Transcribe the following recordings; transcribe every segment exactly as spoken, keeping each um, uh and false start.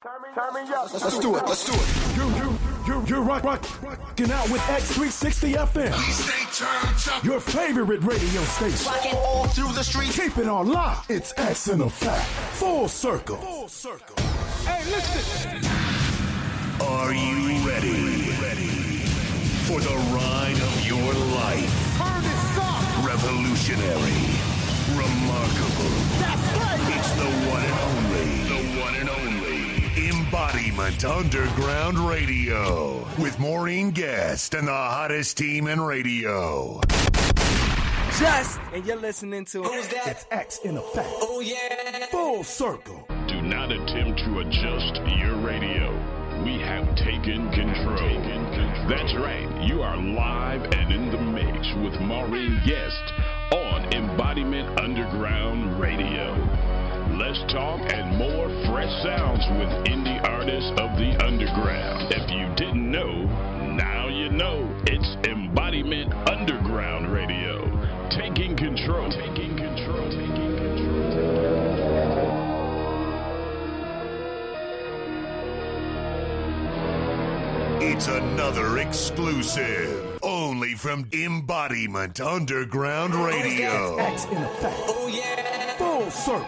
Turn me up. Let's do it. Let's do it. You, you, you, you're rock, rock, rocking out with X three sixty F M. We stay turned up. Your favorite radio station. Rocking all through the streets. Keep it on lock. It's X in Effect. Full circle. Full circle. Hey, listen. Are you ready? Ready for the ride of your life? Turn this up. Revolutionary. Remarkable. That's right. It's the one and only. The one and only. Embodiment Underground Radio. With Maureen Guest and the hottest team in radio. Just, and you're listening to Who's that? It's X in Effect. Oh, yeah. Full circle. Do not attempt to adjust your radio. We have taken control. That's right. You are live and in the mix with Maureen Guest on Embodiment Underground Radio. Less talk and more fresh sounds with indie artists of the underground. If you didn't know, now you know. It's Embodiment Underground Radio. Taking control. Taking control. Taking control. It's another exclusive. Only from Embodiment Underground Radio. X in Effect. Oh, yeah. Full circle.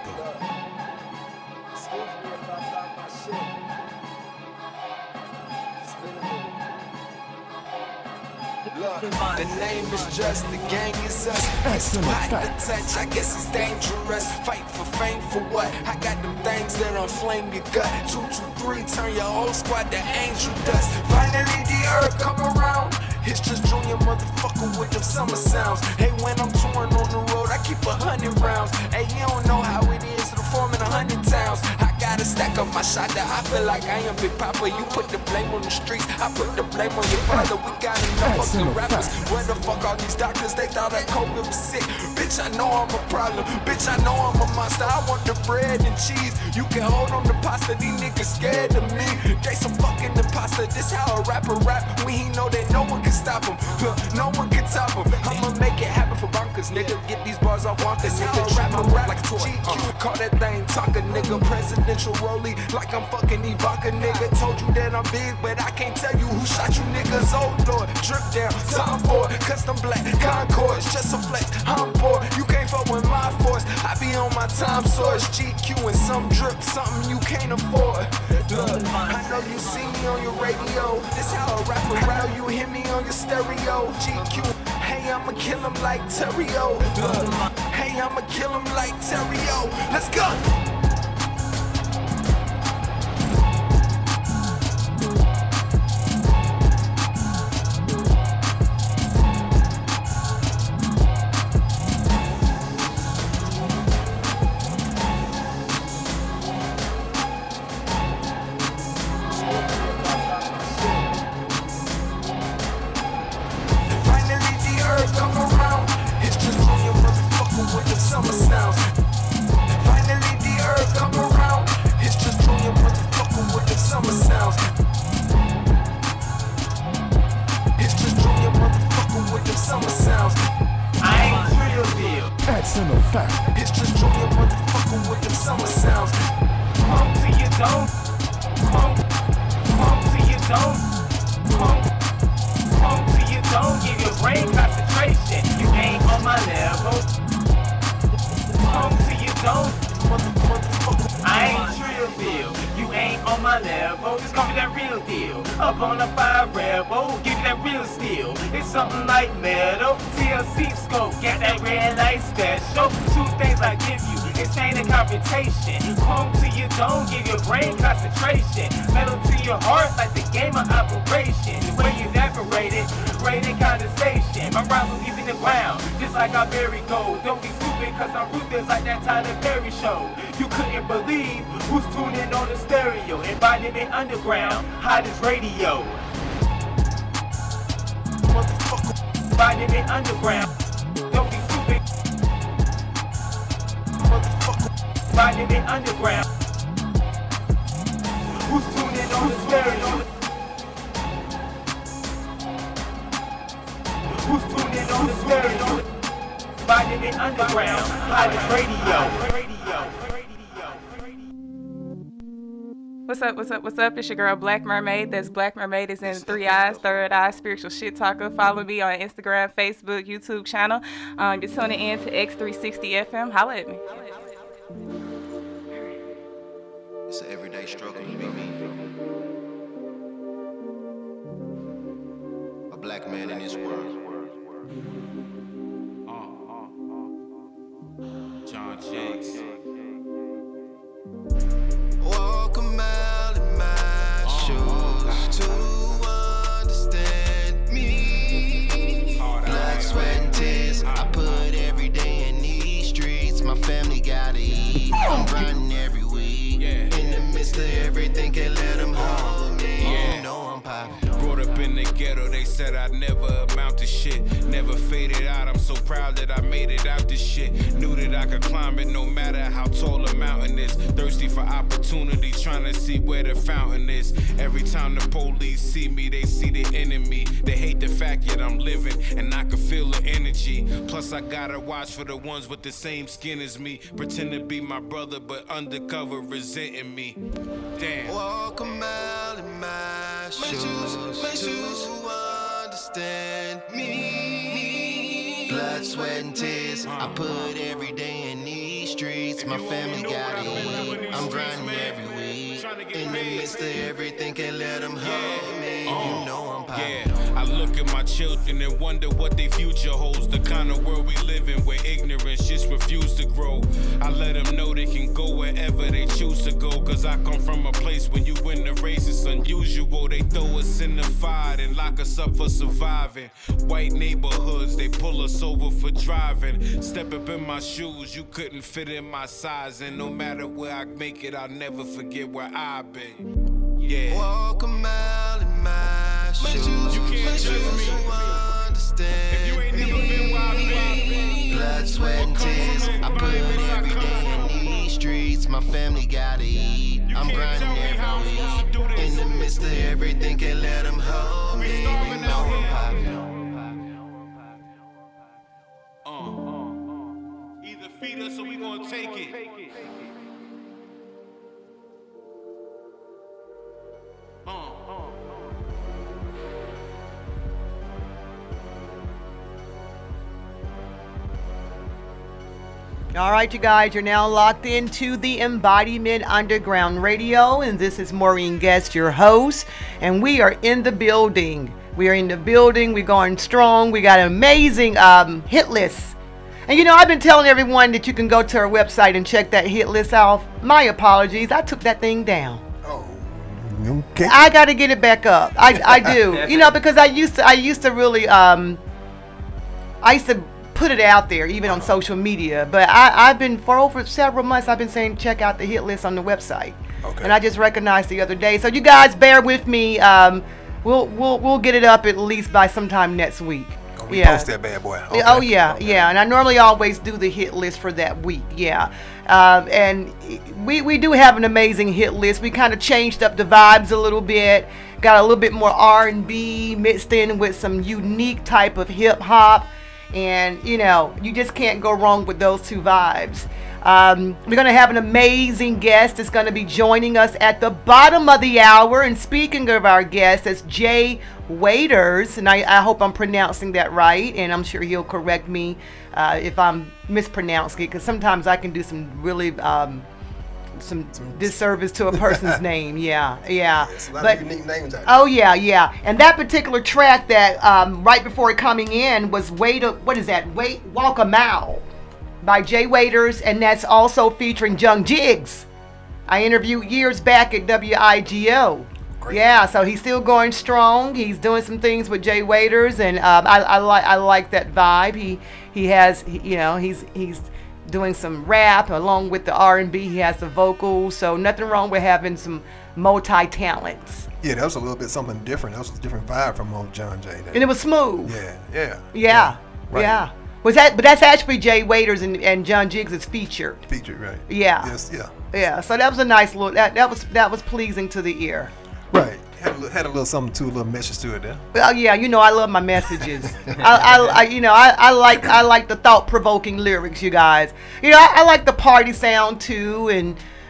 the name is just, the gang is us. It's hot to touch, I guess it's dangerous. Fight for fame for what? I got them things that inflame your gut. Two, two, three, turn your whole squad to angel dust. Finally the earth come around. It's just Junior motherfucker with them summer sounds. Hey, when I'm touring on the road, I keep a hundred rounds. Hey, you don't know how it is to perform in a hundred towns. I gotta stack up my shot that I feel like I am Big Papa. You put the blame on the streets, I put the blame on your father. We got enough fucking rappers. Where the fuck all these doctors? They thought that COVID was sick. Bitch, I know I'm a problem. Bitch, I know I'm a monster. I want the bread and cheese. You can hold on the pasta. These niggas scared of me. They some fucking imposter. This how a rapper rap. When he know that no one can stop him. Huh, no one can top him. I'ma make it happen for bonkers, nigga. Get these bars off Wonka. This how a rapper rap like a toy. G Q, uh, call that thing talker, nigga. Presidential rollie like I'm fucking Ivanka, nigga. Told you that I'm big, but I can't tell you who shot you niggas. Oh Lord, drip down, time for it. Custom black, Concords, just a flex. I'm bored, you can't fuck with my force. I be on my time source. G Q and some drip, something you can't afford. Look, I know you see me on your radio. This how a rapper rap. I know you hear me on your stereo. G Q, hey, I'ma kill him like Terrio. Look, hey, I'ma kill him like Terrio. Let's go. Underground, hottest radio. Motherfucker, riding it underground. Don't be stupid. Motherfucker, riding it underground. Who's tuning on the stereo? Who's tuning on the stereo? Riding it underground, hottest radio. Radio. What's up? What's up? What's up? It's your girl Black Mermaid. That's Black Mermaid is in three eyes, third eye, spiritual shit talker. Follow me on Instagram, Facebook, YouTube channel. Um, you're tuning in to X three sixty F M. Holla at me. It's an everyday struggle to be me. A black man in this world. Uh, uh, uh, uh. John Jakes. Walk a mile in my shoes to understand me. Blood, sweat, and tears. I put every day in these streets. My family gotta eat. I'm grinding every week. In the midst of everything, can't let them hold me. You know I'm poppin'. Brought up in the ghetto, they said I'd never amount to shit. Never faded out, I'm so proud that I made it out this shit. Knew that I could climb it no matter how tall a mountain is. Thirsty for opportunity, trying to see where the fountain is. Every time the police see me, they see the enemy. They hate the fact that I'm living, and I can feel the energy. Plus I gotta watch for the ones with the same skin as me. Pretend to be my brother, but undercover resenting me. Damn. Walk a mile in my shoes, my shoes to understand me. Blood, sweat, and tears. I put every day in these streets. My family gotta eat. I'm grinding every week. In the midst of everything, can't let them hold me. You know I'm poppin'. Yeah, I look at my children and wonder what their future holds. The kind of world we live in where ignorance just refuse to grow. I let them know they can go wherever they choose to go. Cause I come from a place when you win the race, it's unusual. They throw us in the fire and lock us up for surviving. White neighborhoods, they pull us over for driving. Step up in my shoes, you couldn't fit in my size. And no matter where I make it, I'll never forget where I've been. Yeah. Walk a mile in my shoes. You can't judge me. Understand If you ain't never been where I've been. Blood, sweat, and tears. I put every day in these streets. My family gotta eat. I'm grinding every week. In the midst of everything, can't let them hold me. You know I'm poppin'. Uh, either feed us or we gonna take it. Uh, uh. All right, you guys, you're now locked into the Embodiment Underground Radio, and this is Maureen Guest, your host, and we are in the building. We are in the building. We're going strong. We got an amazing um, hit list. And, you know, I've been telling everyone that you can go to our website and check that hit list off. My apologies. I took that thing down. Okay. I got to get it back up. I, I do. You know, because I used to I used to really um I used to put it out there even on social media, but I I've been for over several months I've been saying check out the hit list on the website. Okay. And I just recognized the other day. So you guys bear with me. Um we'll we'll we'll get it up at least by sometime next week. Oh, we yeah. post that bad boy. Okay. Oh yeah, okay. yeah. And I normally always do the hit list for that week. Yeah. Um, and we, we do have an amazing hit list. We kind of changed up the vibes a little bit, got a little bit more R and B mixed in with some unique type of hip hop, and you know, you just can't go wrong with those two vibes. Um, we're going to have an amazing guest that's going to be joining us at the bottom of the hour. And speaking of our guest, that's Jay Waiters, and I, I hope I'm pronouncing that right, and I'm sure he'll correct me uh, if I'm mispronouncing it, because sometimes I can do some really um, some disservice to a person's name. Yeah, yeah. There's a lot but, of unique names out there. Oh yeah, yeah. And that particular track that um, right before coming in was Wait. A, what is that? Wait, Walk a Mile by Jay Waiters, and that's also featuring Jung Jigs. I interviewed years back at W I G O. Great. Yeah, so he's still going strong. He's doing some things with Jay Waiters, and um, I, I like I like that vibe. He he has he, you know he's he's doing some rap along with the R and B. He has the vocals, so nothing wrong with having some multi talents. Yeah, that was a little bit something different. That was a different vibe from old John Jay. And it was smooth. Yeah, yeah, yeah, yeah. Right. yeah. Was that? But that's actually Jay Waiters and, and Jung Jigs is featured. Featured, right? Yeah. Yes, yeah. Yeah. So that was a nice look. That that was that was pleasing to the ear. Right. Had a, little, had a little something to a little message to it there. Well, yeah, you know I love my messages. I, I, I, you know, I, I like I like the thought-provoking lyrics, you guys. You know, I, I like the party sound too, and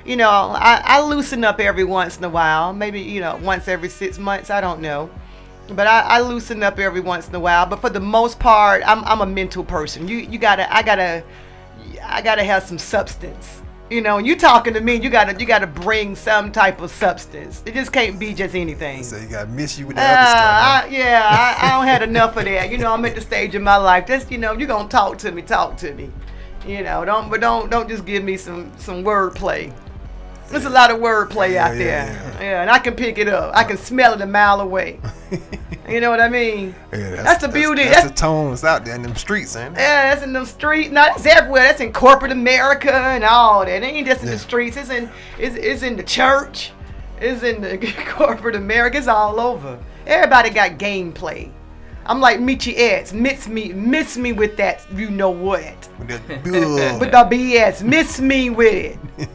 you know, I, I loosen up every once in a while. Maybe, you know, once every six months. I don't know. But I, I loosen up every once in a while. But for the most part, I'm I'm a mental person. You you gotta I gotta I gotta have some substance. You know, you talking to me, you gotta you gotta bring some type of substance. It just can't be just anything. So you gotta miss you with the Uh, other stuff. I, yeah, I, I don't had enough of that. You know, I'm at the stage in my life. Just, you know, you gonna talk to me, talk to me. You know, don't but don't don't just give me some some wordplay. There's a lot of wordplay Yeah, out yeah, there. yeah. Yeah, and I can pick it up. I can smell it a mile away. You know what I mean? Yeah, that's, the beauty. That's, That's, the tones out there in them streets, ain't it? yeah, that's in them streets. No, that's everywhere. That's in corporate America and all that. It ain't just in Yeah. the streets. It's in it's, it's in the church. It's in the corporate America. It's all over. Everybody got gameplay. I'm like Michi Eds. Miss me, miss me with that. You know what? With that good. With the B S. Miss me with it.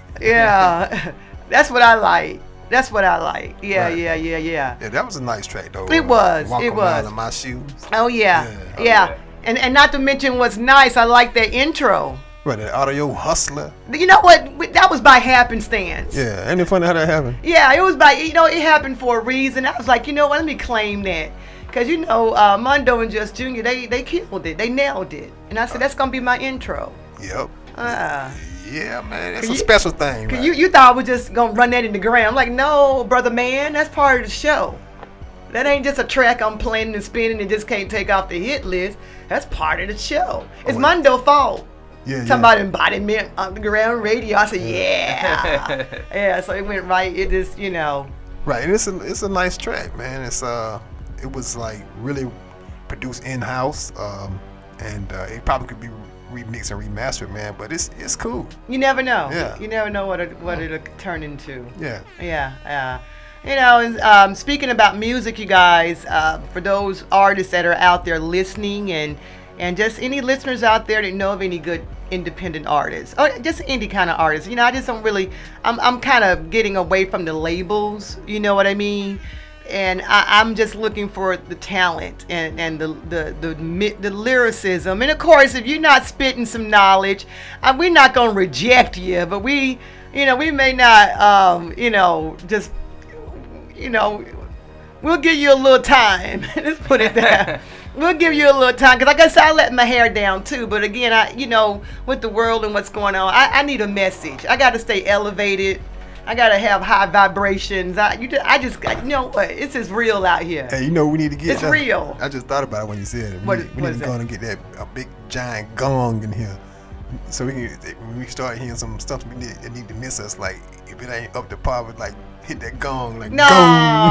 Yeah, that's what I like. That's what I like. Yeah, Right. yeah, yeah, yeah. Yeah, that was a nice track though. It uh, was, Walk it Around was. in my shoes. Oh yeah, Yeah. yeah. Oh, yeah. And and not to mention what's nice, I like that intro. Right, that audio hustler. You know what? That was by happenstance. Yeah, ain't it funny how that happened? Yeah, it was by, you know, it happened for a reason. I was like, you know what? Let me claim that. Because, you know, uh, Mondo and Just Junior, they, they killed it. They nailed it. And I said, that's going to be my intro. Yep. Uh, Yeah, man, it's Can a you- special thing. Cause Right? you, you thought I was just going to run that in the ground. I'm like, no, brother man, that's part of the show. That ain't just a track I'm playing and spinning and just can't take off the hit list. That's part of the show. It's Oh, Mondo's fault. yeah, Talking yeah. about embodiment underground radio. I said, yeah. Yeah, so it went right. It just, you know. Right, and it's a it's a nice track, man. It's uh, it was like really produced in house, um, and uh, it probably could be remixed and remastered, man. But it's it's cool. You never know. Yeah. You never know what it, what it'll turn into. Yeah. Yeah, yeah. You know, and, um, speaking about music, you guys, uh, for those artists that are out there listening, and and just any listeners out there that know of any good independent artists, or just indie kind of artists. You know, I just don't really. I'm I'm kind of getting away from the labels. You know what I mean? And I, I'm just looking for the talent and, and the, the the mi- the lyricism. And of course, if you're not spitting some knowledge, uh, we're not gonna reject you. But we, you know, we may not, um, you know, just, you know, we'll give you a little time. Let's put it there. We'll give you a little time, because like I said, I let my hair down too. But again, I, you know, with the world and what's going on, I, I need a message. I got to stay elevated. I gotta have high vibrations. I, you, just, I just, got, you know what? It's just real out here. Hey, you know we need to get. It's that- real. I just thought about it when you said it. We, What- need, we what need is to go that? and get that a big giant gong in here, so we can when we start hearing some stuff we need that need to miss us. Like if it ain't up to par, with like hit that gong like No, gong.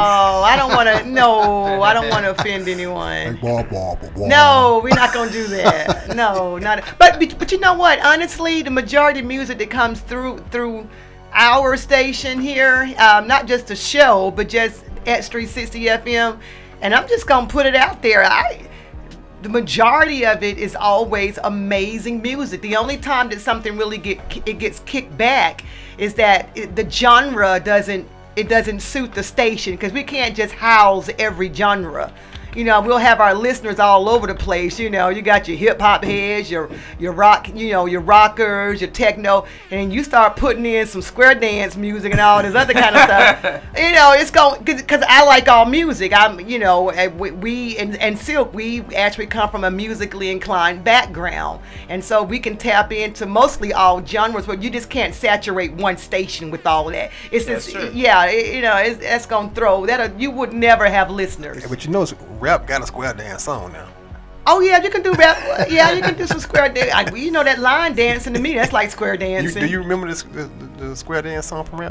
I don't want to. No, I don't want to offend anyone. Like wah, wah, wah, wah. No, we're not gonna do that. No, not. But but but you know what? Honestly, the majority of music that comes through through our station here, um, not just the show, but just X three sixty F M, and I'm just gonna put it out there. I. The majority of it is always amazing music. The only time that something really get it gets kicked back is that it, the genre doesn't it doesn't suit the station, because we can't just house every genre. You know, we'll have our listeners all over the place. You know, you got your hip hop heads, your your rock, you know, your rockers, your techno, and you start putting in some square dance music and all this other kind of stuff. You know, it's going because I like all music. I'm, you know, and we, we and, and Silk, we actually come from a musically inclined background, and so we can tap into mostly all genres. But you just can't saturate one station with all that. It's That's just, true. yeah, it, you know, it's, that's gonna throw that. You would never have listeners. Yeah, but you know, it's- rap got a square dance song now. Oh yeah, you can do rap. Yeah, you can do some square dance. I, you know that line dancing to me, that's like square You, dancing. do you remember this, the, the, the square dance song from rap?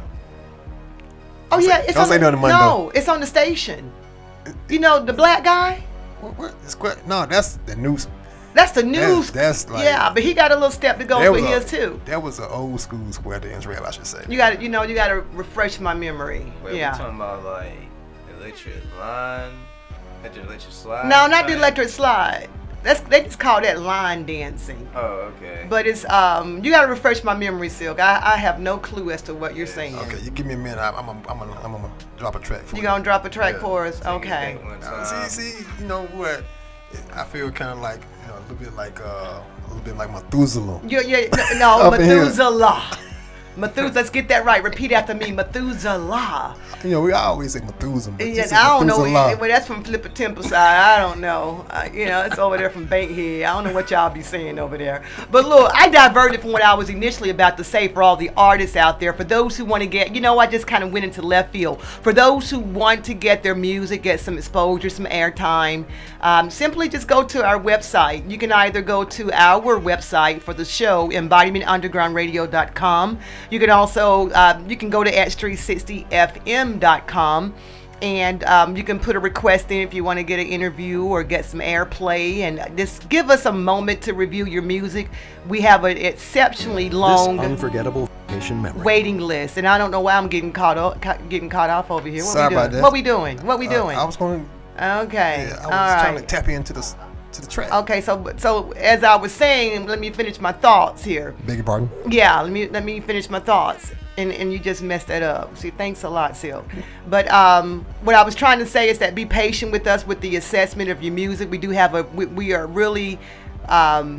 oh yeah, it's don't on say the, nothing, Mondo. no, it's on the station. You know the black guy? What? what? The square? No, that's the new. That's the news. That's, that's like. yeah, but he got a little step that goes that with was a- his too. That was an old school square dance rap, I should say. You got to, you know, you got to refresh my memory. Wait, yeah. we're talking about like electric line, electric, electric slide. No, not the like- electric slide. That's they just call that line dancing. Oh, okay. But it's um, you got to refresh my memory, Silk. I, I have no clue as to what you're saying. Okay, you give me a minute. I, I'm gonna, I'm gonna, I'm gonna drop a track for You you. gonna drop a track Yeah. for us? Okay. Uh, see, see, you know what? I feel kind of like, you know, a little bit like, uh, a little bit like Methuselah. You, you, no, Up in here. Methuselah. Methuselah, let's get that right. Repeat after me, Methuselah. You know, we always say Methuselah. But Yeah, this is I don't know. Methuselah. Well, that's from Flipper Temple side. I don't know. Uh, you know, it's over there from Bankhead. I don't know what y'all be saying over there. But look, I diverted from what I was initially about to say for all the artists out there. For those who want to get, you know, I just kind of went into left field. For those who want to get their music, get some exposure, some airtime, um, simply just go to our website. You can either go to our website for the show, embodiment underground radio dot com. You can also, uh, you can go to X three sixty F M dot com, and um, you can put a request in if you want to get an interview or get some airplay, and just give us a moment to review your music. We have an exceptionally long, This unforgettable vacation memory. waiting list, and I don't know why I'm getting caught up, ca- getting caught off over here. What Sorry we doing? about that. What we doing? What we Uh, doing? I was going. Okay. Yeah, I was All right. trying to tap into the to the track. Okay, so so as I was saying, let me finish my thoughts here. Beg your pardon. Yeah, let me let me finish my thoughts. And and you just messed that up. See, thanks a lot, Sil. But um, what I was trying to say is that be patient with us with the assessment of your music. We do have a we, we are really um,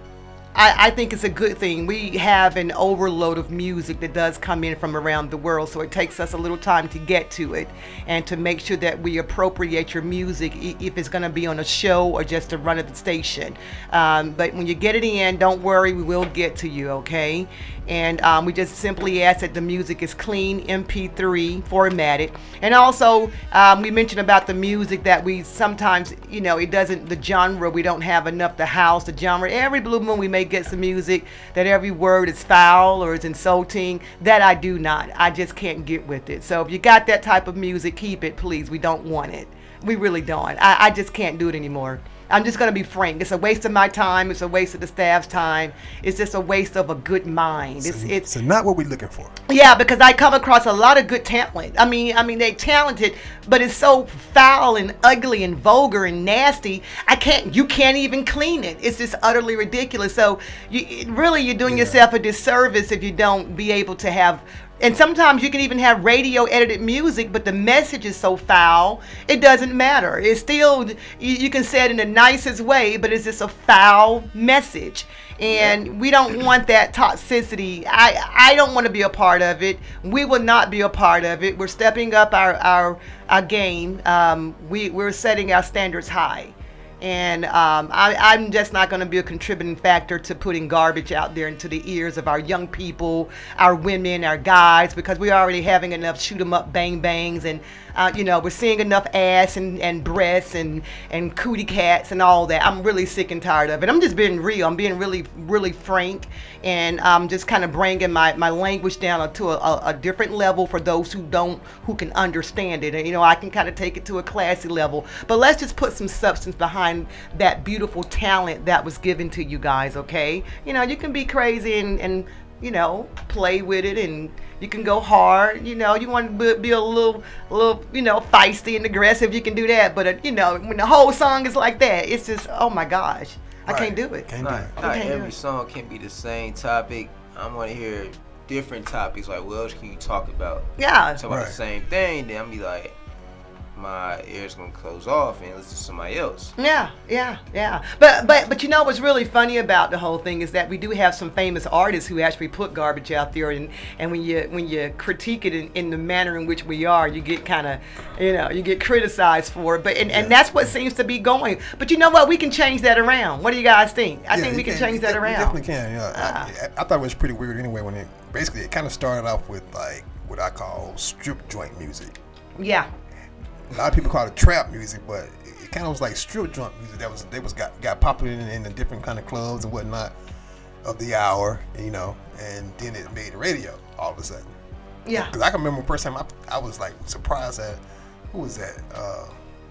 I, I think it's a good thing. We have an overload of music that does come in from around the world, so it takes us a little time to get to it and to make sure that we appropriate your music, i- if it's going to be on a show or just a run of the station. Um, but when you get it in, don't worry, we will get to you, okay? And um, we just simply ask that the music is clean, M P three formatted. And also, um, we mentioned about the music that we sometimes, you know, it doesn't, the genre, we don't have enough to house the genre. Every blue moon we may get some music that every word is foul or is insulting. That I do not. I just can't get with it. So if you got that type of music, keep it, please. We don't want it. We really don't. I, I just can't do it anymore. I'm just going to be frank. It's a waste of my time. It's a waste of the staff's time. It's just a waste of a good mind. It's, So, it's so not what we're looking for. yeah, because I come across a lot of good talent. I mean, I mean, they're talented, but it's so foul and ugly and vulgar and nasty. I can't. You can't even clean it. It's just utterly ridiculous. So, you it- really, you're doing yourself a disservice if you don't be able to have. And sometimes you can even have radio edited music, but the message is so foul, it doesn't matter. It's still, you, you can say it in the nicest way, but it's just a foul message. And we don't want that toxicity. I, I don't want to be a part of it. We will not be a part of it. We're stepping up our, our, our game. Um, we, we're setting our standards high. And um, I, I'm just not going to be a contributing factor to putting garbage out there into the ears of our young people, our women, our guys, because we're already having enough shoot 'em up bang bangs, and uh, you know, we're seeing enough ass and, and breasts and, and cootie cats and all that. I'm really sick and tired of it. I'm just being real. I'm being really, really frank, and I'm just kind of bringing my, my language down to a, a, a different level for those who don't, who can understand it. And you know, I can kind of take it to a classy level. But let's just put some substance behind that beautiful talent that was given to you guys, okay? You know, you can be crazy and, and you know, play with it, and you can go hard. You know, you want to be, be a little, a little, you know, feisty and aggressive. You can do that, but uh, you know, when the whole song is like that, it's just, oh my gosh, I can't do it. Not, I not can't do every it. song can be the same topic. I want to hear different topics. Like, what else can you talk about? Yeah. Talk about Right. the same thing, then I'm be like, my ears gonna close off and listen to somebody else. Yeah, yeah, yeah. But but but you know what's really funny about the whole thing is that we do have some famous artists who actually put garbage out there, and, and when you when you critique it in, in the manner in which we are, you get kind of, you know, you get criticized for it. But and, and that's what seems to be going. But you know what? We can change that around. What do you guys think? I Yeah, think we you can change that you around. definitely can. Yeah, Ah. I, I thought it was pretty weird anyway when it basically it kind of started off with like what I call strip joint music. Yeah. A lot of people call it trap music, but it, it kind of was like strip joint music that was they was got got popular in, in the different kind of clubs and whatnot of the hour, you know, and then it made the radio all of a sudden. Yeah. Because I can remember the first time I, I was like surprised at who was that? Uh,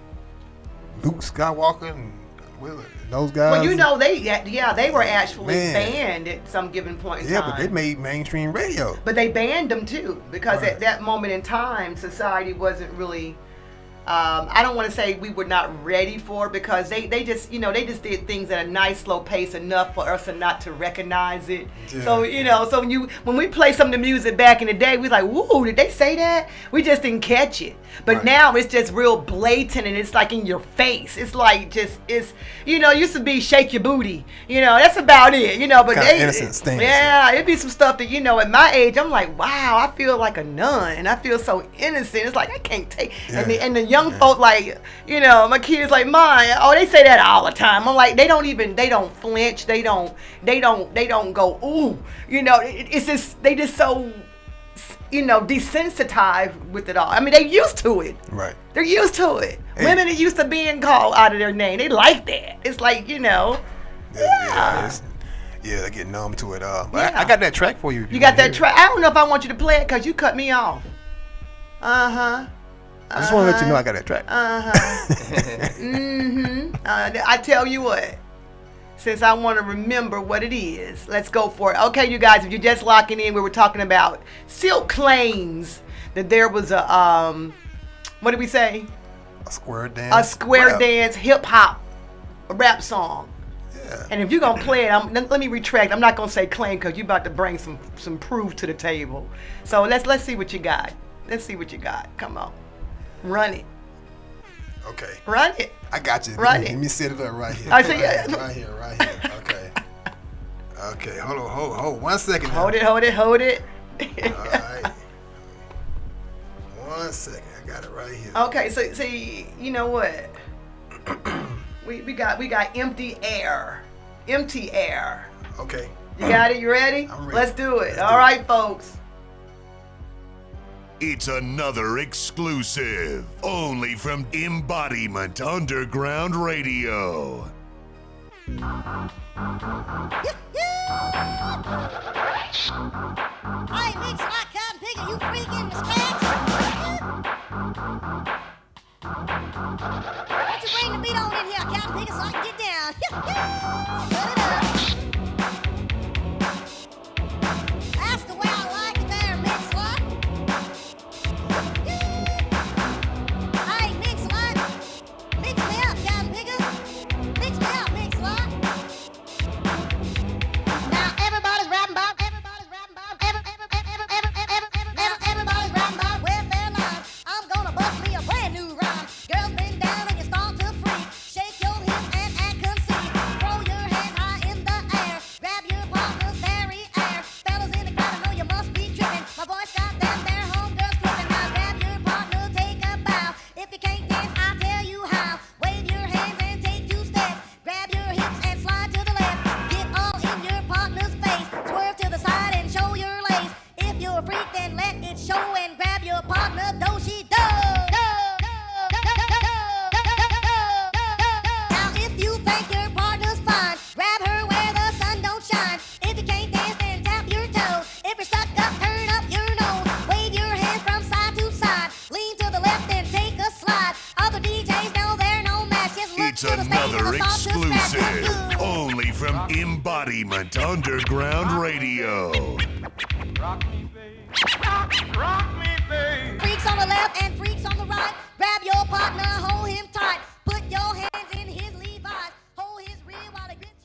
Luke Skywalker and well, those guys. Well, you know they yeah they were actually Man. banned at some given point in Yeah, time. but they made mainstream radio. But they banned them too because Right. at that moment in time, society wasn't really Um, I don't want to say we were not ready for it because they, they just, you know, they just did things at a nice slow pace enough for us to not to recognize it. Yeah. So, you know, so when you when we play some of the music back in the day, we was like, whoa, did they say that? We just didn't catch it. But right. now it's just real blatant and it's like in your face. It's like just, it's, you know, it used to be shake your booty. You know, that's about it, you know. But kind they, of innocent things. Yeah, it'd be some stuff that, you know, at my age, I'm like, wow, I feel like a nun. I feel so innocent. It's like, I can't take, yeah. and, the, and the young Young yeah. folk like, you know, my kids like mine. Oh, they say that all the time. I'm like, they don't even, they don't flinch. They don't, they don't, they don't go, ooh. You know, it, it's just, they just so, you know, desensitized with it all. I mean, they used to it. Right. They're used to it. Hey. Women are used to being called out of their name. They like that. It's like, you know, yeah. Yeah, yeah, yeah they get numb to it. Uh, but yeah. I, I got that track for you. You, you got that track. I don't know if I want you to play it because you cut me off. Uh huh. I just uh-huh. want to let you know I got that track. Uh-huh. mm-hmm. Uh, I tell you what, since I want to remember what it is, let's go for it. Okay, you guys, if you're just locking in, we were talking about Silk claims that there was a, um, what did we say? A square dance. A square rap. dance hip hop rap song. Yeah. And if you're going to play it, I'm, let me retract. I'm not going to say claim because you're about to bring some, some proof to the table. So let's, let's see what you got. Let's see what you got. Come on. Run it. Okay. Run it. I got you. Run let me, it. Let me set it up right here. I see. Right, here, right here, right here. Okay. Okay. Hold on. Hold. Hold. One second. Hold now. it. Hold it. Hold it. All right. One second. I got it right here. Okay. So, see, you know what? we we got we got empty air. Empty air. Okay. You got it. You ready? I'm ready. Let's do it. Let's All do right, it. folks. It's another exclusive, only from Embodiment Underground Radio. Hey, Mix Like Cotton Piggy, you freaking scratch? Why don't you bring the beat on in here, Cotton Piggy, so I can get down? Put it up. That's the way I like it there, Mix Like. Hey, Mix Like. Mix me up, Cotton Piggy. Mix me up, Mix Like. Now everybody's rapping about, everybody's rapping about, every, every, every, every, every, every, now everybody's rapping about welfare lines. I'm gonna bust me a brand new rhyme. Girls bend down and you start to freak. Shake your hips and act conceit. Throw your hands high in the air. Grab your partner's very air. Fellas in the crowd, I know you must be tripping. My voice got them, their homegirls tripping. Now grab your partner, take a bow. If you can't dance, I'll tell you how. Wave your hands and take two steps. Grab your hips and slide to the left. Get all in your partner's face. Swerve to the side and show your lace. If you're a freak, then let it show and grab your partner, though she does. Now if you think your partner's fine, grab her where the sun don't shine. If you can't dance, then tap your toes. If you're stuck up, turn up your nose. Wave your hands from side to side. Lean to the left and take a slide. Other D Js know they're no match. Just look It's to the stage another and start to scratch. exclusive, only from Embodiment Underground Radio. Freaks on the left and freaks on the right. Grab your partner, hold him tight. Put your hands in his Levi's. Hold his rear while he grits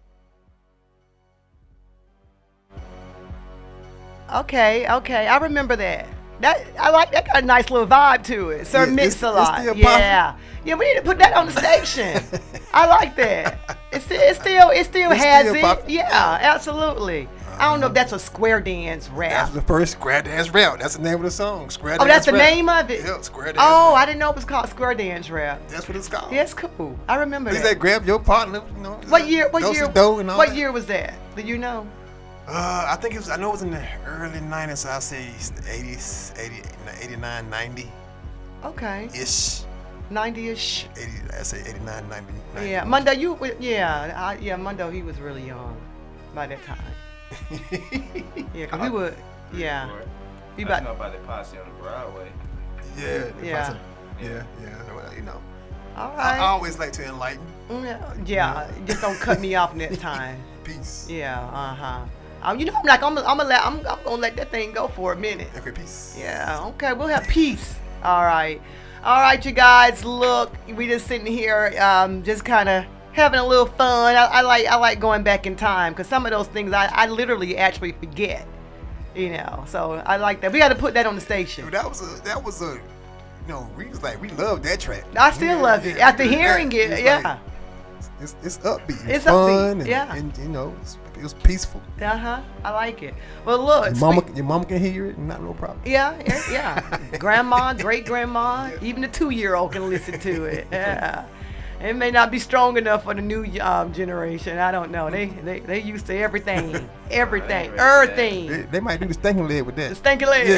your... Okay, okay, I remember that. That I like that. Got a nice little vibe to it. Sir Yeah, Mix it's- a it's lot. still Yeah, yeah. We need to put that on the station. I like that. It's still, it still, it still It's has still it. pop- Yeah, absolutely. I don't know if that's a square dance rap. That's the first Square Dance Rap. That's the name of the song. Square Oh, Dance that's the Rap. name of it. Yeah, Square Dance Oh, Rap. I didn't know it was called Square Dance Rap. That's what it's called. Yeah, it's cool. I remember They that. said grab your partner. You know. What year? What do-si year? do and all What that. year was that? Do you know? Uh, I think it was. I know it was in the early nineties. So I say eighties, eighty, eighty-nine, ninety. Okay. Ish. ninety-ish. eighty. I say eighty-nine, ninety. ninety. Yeah, Mondo, you. Yeah, I, yeah, Mondo. He was really young by that time. Yeah, cause we were. Yeah. We I about. know about the posse on the Broadway. Yeah. the Yeah. posse. Yeah. Yeah. Well, you know. All I, right. I always like to enlighten. Yeah, yeah, just don't cut me off next time. Peace. Yeah, uh huh. Oh, you know, I'm like, I'm, gonna- I'm gonna let, I'm, I'm gonna let that thing go for a minute. Okay, peace. Yeah, okay, we'll have peace. All right. All right, you guys. Look, we just sitting here, um, just kind of having a little fun. I, I like I like going back in time because some of those things I, I literally actually forget. You know, so I like that. We got to put that on the station. Dude, that was a that was a you know we was like we love that track. I still yeah, love it yeah, after hearing it. it's Yeah. Like, it's it's upbeat. It's, It's fun upbeat, and, yeah. and you know it's, it was peaceful. Uh huh. I like it. Well, look. Your mama, your mama can hear it, and not no problem. Yeah, yeah, yeah. Grandma, great grandma, even the two-year-old can listen to it. Yeah. It may not be strong enough for the new um, generation. I don't know. They they they used to everything, everything, everything. They, they might do the stinking leg with that. The stinky leg.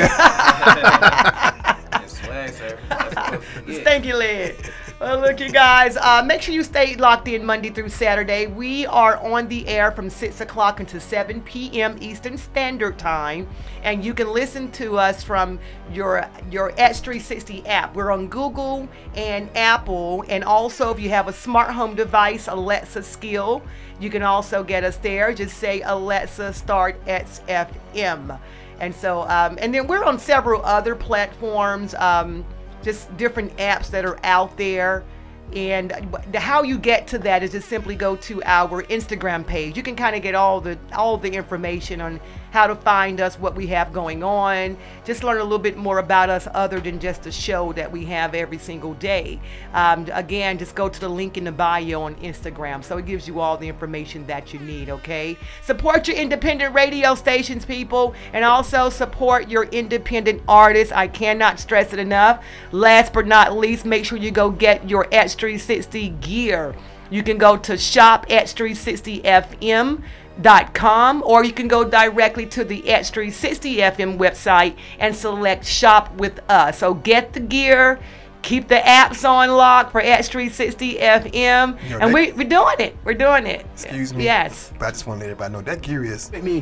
That's swag, sir. That's what The you get. stinky leg. Well, look, you guys, uh, make sure you stay locked in Monday through Saturday. We are on the air from six o'clock until seven p.m. Eastern Standard Time. And you can listen to us from your your X three sixty app. We're on Google and Apple. And also, if you have a smart home device, Alexa skill, you can also get us there. Just say, Alexa, start X F M. And so, um, and then we're on several other platforms. Um, just different apps that are out there. And the, how you get to that is just simply go to our Instagram page. You can kind of get all the all the information on how to find us, what we have going on. Just learn a little bit more about us other than just the show that we have every single day. Um, again, just go to the link in the bio on Instagram. So it gives you all the information that you need, okay? Support your independent radio stations, people, and also support your independent artists. I cannot stress it enough. Last but not least, make sure you go get your X three sixty gear. You can go to shop X three sixty F M dot com, or you can go directly to the X three sixty F M website and select shop with us. So get the gear, keep the apps on lock for X three sixty F M, You know, and that- we, we're doing it. We're doing it. Excuse me. Yes. But I just want to let everybody know that gear is. Me.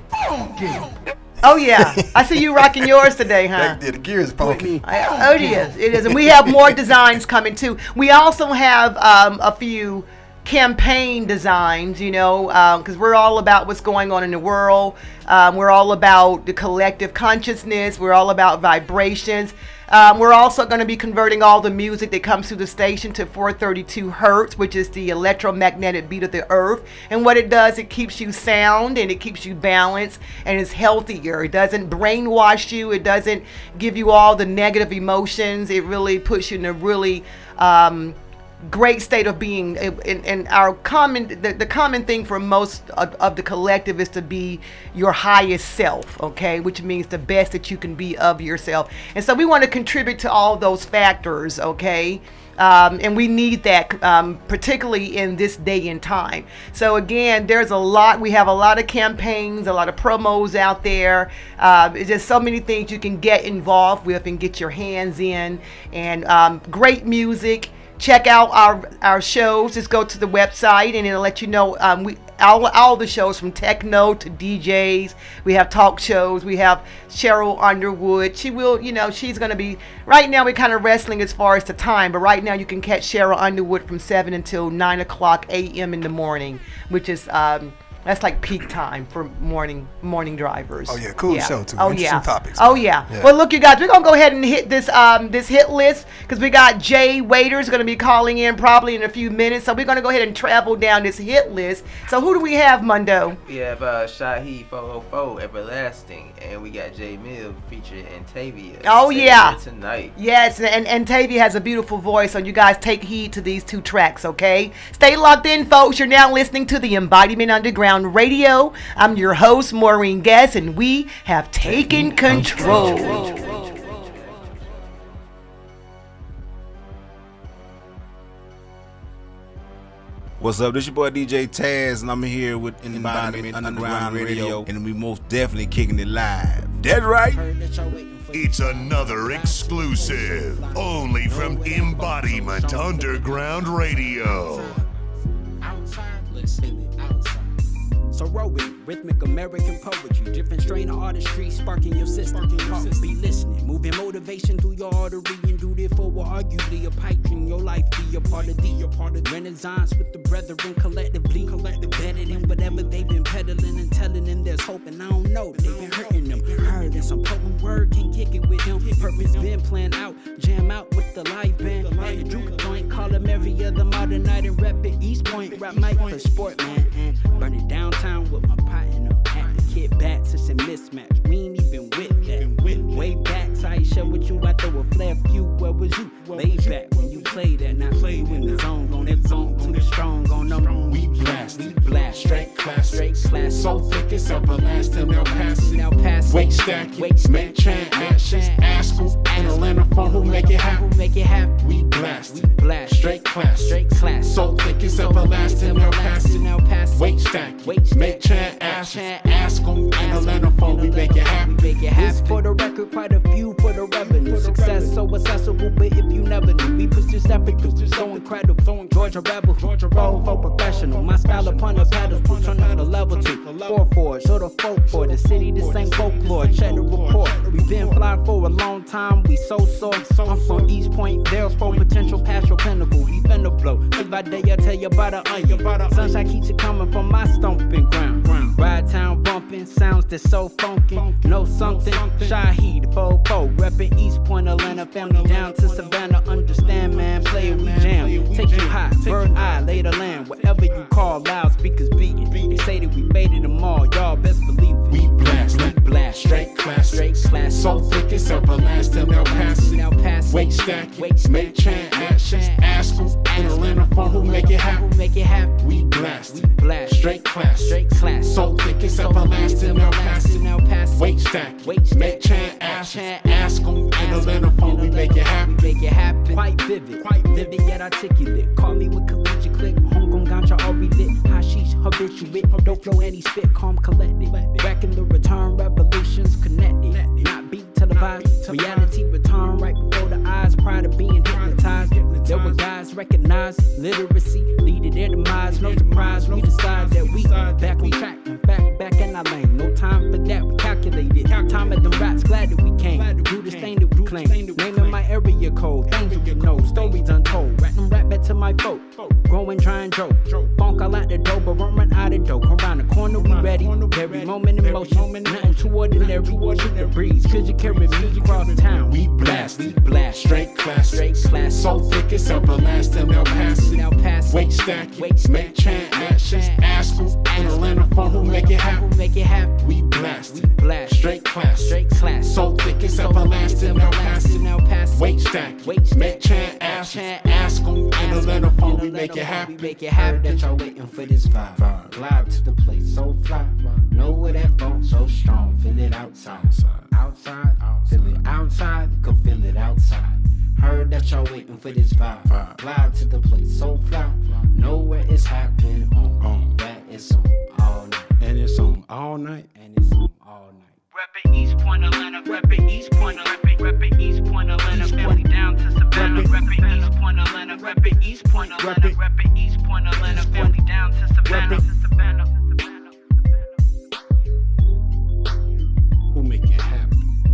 Oh yeah, I see you rocking yours today, huh? That, yeah, the gear is funky. I- Oh, it is. It is. And we have more designs coming too. We also have um, a few campaign designs, you know, because we're all about what's going on in the world. Um, we're all about the collective consciousness. We're all about vibrations. Um, we're also going to be converting all the music that comes through the station to four thirty-two hertz, which is the electromagnetic beat of the earth. And what it does, it keeps you sound and it keeps you balanced and it's healthier. It doesn't brainwash you. It doesn't give you all the negative emotions. It really puts you in a really um, great state of being. And, and our common, the, the common thing for most of, of the collective is to be your highest self, okay, which means the best that you can be of yourself. And so we want to contribute to all those factors, okay. Um, and we need that, um, particularly in this day and time. So again, there's a lot. We have a lot of campaigns, a lot of promos out there. Uh, it's just so many things you can get involved with and get your hands in. And um, great music. Check out our our shows. Just go to the website and it'll let you know. Um, we all, all the shows from techno to D Js. We have talk shows. We have Cheryl Underwood. She will, you know, she's going to be, right now we're kind of wrestling as far as the time, but right now you can catch Cheryl Underwood from seven until nine o'clock a m in the morning, which is, um, that's like peak time for morning morning drivers. Oh yeah, cool show too. Oh Interesting yeah. topics. Oh yeah. Yeah. Well, look, you guys, we're gonna go ahead and hit this um this hit list because we got Jay Waiters gonna be calling in probably in a few minutes. So we're gonna go ahead and travel down this hit list. So who do we have, Mundo? We have uh, Shaheed four oh four, Everlasting, and we got J Mill featuring Antavia. Oh Say yeah. It Tonight. Yes, and and Tavia has a beautiful voice, so you guys take heed to these two tracks, okay? Stay locked in, folks. You're now listening to the Embodiment Underground Radio. I'm your host, Maureen Guest, and we have taken control. What's up? This your boy D J Taz, and I'm here with Embodiment Underground Radio, and we most definitely kicking it live. That's right. It's another exclusive, only from Embodiment Underground Radio. So roll with it, rhythmic American poetry, different strain of artistry, sparking your system. Heart be listening, moving motivation through your artery, and do this for what arguably a pipe in your life. Be a part of the, a part of Renaissance with the brethren collectively, collective better than whatever they've been peddling and telling them there's hope, and I don't know, they've been hurting them. Heard and some potent word can kick it with them. Purpose been planned out, jam out with the live band. the night and rep it. East Point, rap Mike for sport, man. And burn it downtown with my partner. At the kid bats, it's a mismatch. We ain't even with that. Way back, so I share with you. I throw a flare few. Where was you? Laid back when you played that. Not play you in the zone. On that zone, too strong. On them. We blast, we blast. Straight class, straight class. So thick it's everlasting. Now pass it. Now pass it. Weight stack it. Make chant actions. Ask who and Atlanta phone who make it happen. Who make it happen. We blast, we blast. Straight class, straight class. So thick it's everlasting. Now pass it. Now pass it. Weight stack it. Make chant actions. Ask who and Atlanta phone we make it happen. Make it happen. For the record, quite a few for the revenue. Success so accessible, but if you never knew, we push this effort through. So incredible. Georgia rebel, Georgia roll for professional. My style upon the pedestal, turn up the level two. Four four, show the folk for the city. This ain't folklore. Check the report. We been fly for a long time. We so sore. I'm from East Point. There's full potential past your pinnacle. We finna blow. Day by day, I tell you about the onion. Sunshine keeps it coming from my stomping ground. Ride town bumping sounds that's so funky. Know something? Shaheed, four four, reppin' East Point, Atlanta, family down to Savannah. Understand, man, play it, we jam. Take you high, bird eye, lay the land. Whatever you call, loudspeakers beating. They say that we faded them all, y'all best believe it. We blast, we blast, straight class, straight class. So thick it's everlasting. Now pass it. Now pass it. Weight stack it. Make chant actions. Ask who and Atlanta phone who make it happen. Who make it happen. We blast, we blast. Straight class, straight class. So thick it's everlasting. Now pass it. Now pass it. Weight stack it. Make chant actions. Ask who and Atlanta phone we make it happen. Make it happen. Quite vivid, quite vivid yet articulate. Call me with collegiate click. Homegrown ganja all be lit. Hashish habituate. Dope flow any spit. Calm collected. Back in the return revolutions connected. Not beat televised. Reality return right before the eyes. Prior to being hypnotized. There were guys recognized. Literacy leading their demise. No surprise. We decide that we back on track. In fact, back in our lane. No time for that. We calculated. Time at the rats. Glad that we came. Do this thing that we claim. Naming my area code. Things you know. Stories untold. Rat them right back to my folk. Growing, trying, joke. Funk all out the dough, but run out of dough. Around the corner, we ready. Every moment in motion. Nothing too ordinary. Shoot the breeze. Could you carry me across town? We blast, we blast. Straight class, straight class. So thick it's everlasting. Now pass it. Now pass it. Weight stack it. Make chant actions. Ask who and Atlanta phone who make it happen. Who make it happen. We blast, we blast. Straight class, straight class. So thick it's everlasting. Now pass it. Now pass it. Weight stack it. Make chant actions. Ask who and Atlanta phone we make it happen. We make it happen. That y'all waiting for this vibe. Glide to the place so fly. Know where that funk so strong. Feel it outside. Outside, feel it outside. Can feel it outside. Heard that y'all waiting for this vibe. Glide to the place so fly. Know where it's happening on. That it's on all night. And it's on all night. And it's on all night. Reppin' East Point, Atlanta. Reppin' East Point, Atlanta. Reppin' East Point, Atlanta. Family down to Savannah. Reppin' East Point, Atlanta. Reppin' East Point, Atlanta. Reppin' East Point, Atlanta. Family down to Savannah. Savannah. Who make it happen?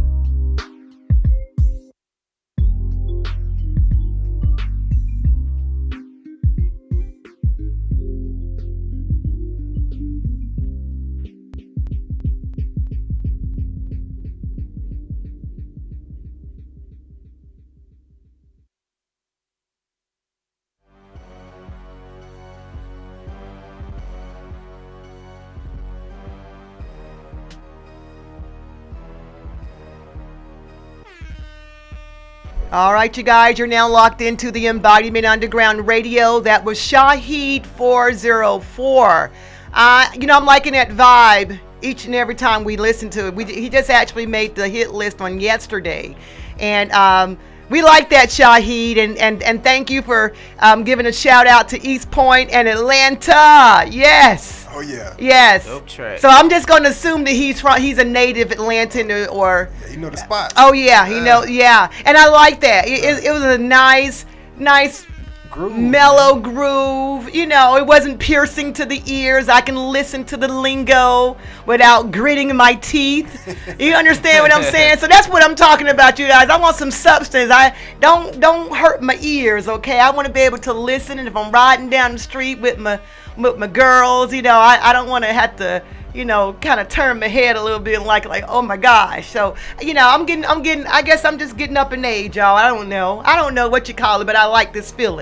All right, you guys, you're now locked into the Embodiment Underground Radio. That was Shaheed four oh four. Uh, you know, I'm liking that vibe each and every time we listen to it. We, he just actually made the hit list on yesterday. And um, we like that, Shaheed. And, and, and thank you for um, giving a shout out to East Point and Atlanta. Yes. Oh, yeah. Yes. Dope track. So I'm just going to assume that he's from, he's a native Atlantan or. Yeah, you know the spots. Oh, yeah. He know. Yeah. And I like that. It, it, it was a nice, nice. Groove, mellow man. groove, you know, it wasn't piercing to the ears. I can listen to the lingo without gritting my teeth. You understand what I'm saying? So that's what I'm talking about, you guys. I want some substance. I don't don't hurt my ears, okay? I want to be able to listen, and if I'm riding down the street with my with my girls, you know, I, I don't want to have to, you know, kind of turn my head a little bit and like like oh my gosh. So, you know, I'm getting I'm getting I guess I'm just getting up in age, y'all. I don't know. I don't know what you call it, but I like this feeling.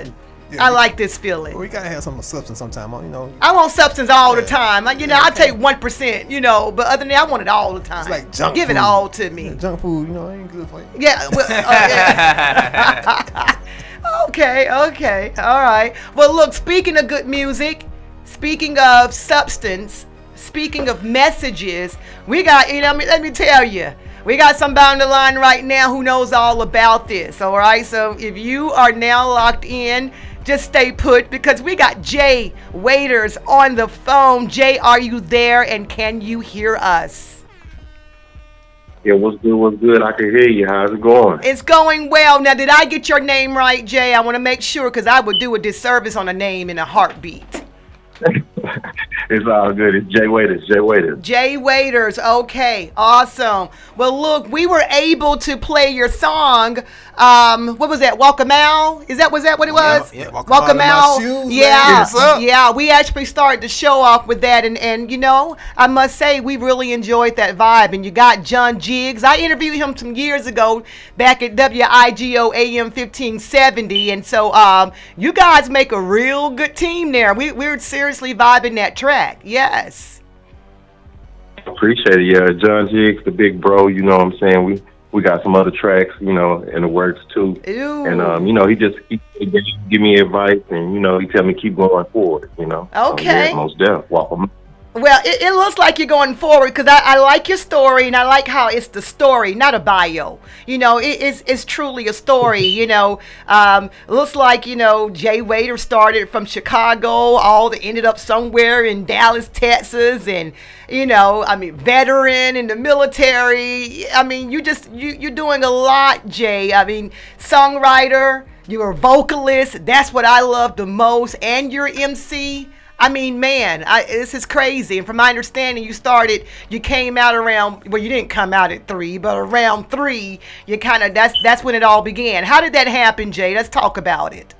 I like this feeling. Well, we gotta have some substance sometime, you know. I want substance all the time. Like, you know, I take one percent, you know, but other than that, I want it all the time. It's like junk Give food. it all to me. Yeah, junk food, you know, ain't good for you. Yeah. Well, uh, yeah. Okay, okay, all right. Well, look, speaking of good music, speaking of substance, speaking of messages, we got, you know, let me tell you, we got somebody on the line right now who knows all about this, all right? So if you are now locked in, just stay put because we got Jay Waiters on the phone. Jay, are you there and can you hear us? Yeah, what's good, what's good? I can hear you. How's it going? It's going well. Now, did I get your name right, Jay? I want to make sure because I would do a disservice on a name in a heartbeat. It's all good. It's Jay Waiters. Jay Waiters. Jay Waiters. Okay, awesome. Well, look, we were able to play your song. Um, what was that? Walk a Mile? Is that was that what it was? Yeah, yeah, Walk, walk a a mile Mile. in my shoes, Yeah, man. What's up? yeah. We actually started the show off with that, and and you know, I must say we really enjoyed that vibe. And you got John Jiggs. I interviewed him some years ago back at W I G O A M fifteen seventy, and so um, you guys make a real good team there. We we're seriously vibing that track. Yes. Appreciate it. Yeah, John Jiggs, the big bro. You know what I'm saying? We we got some other tracks, you know, in the works too. Ew. And um, you know, he just he, he give me advice, and you know, he tell me keep going forward. You know. Okay. So, yeah, most definitely. Walk 'em. Well, it, it looks like you're going forward because I, I like your story and I like how it's the story, not a bio. You know, it, it's it's truly a story. You know, um, looks like you know Jay Waiter started from Chicago, all that ended up somewhere in Dallas, Texas, and you know, I mean, veteran in the military. I mean, you just you you're doing a lot, Jay. I mean, songwriter, you're a vocalist. That's what I love the most, and you're M C. I mean, man, I, this is crazy. And from my understanding, you started, you came out around, well, you didn't come out at three, but around three, you kind of, that's that's when it all began. How did that happen, Jay? Let's talk about it.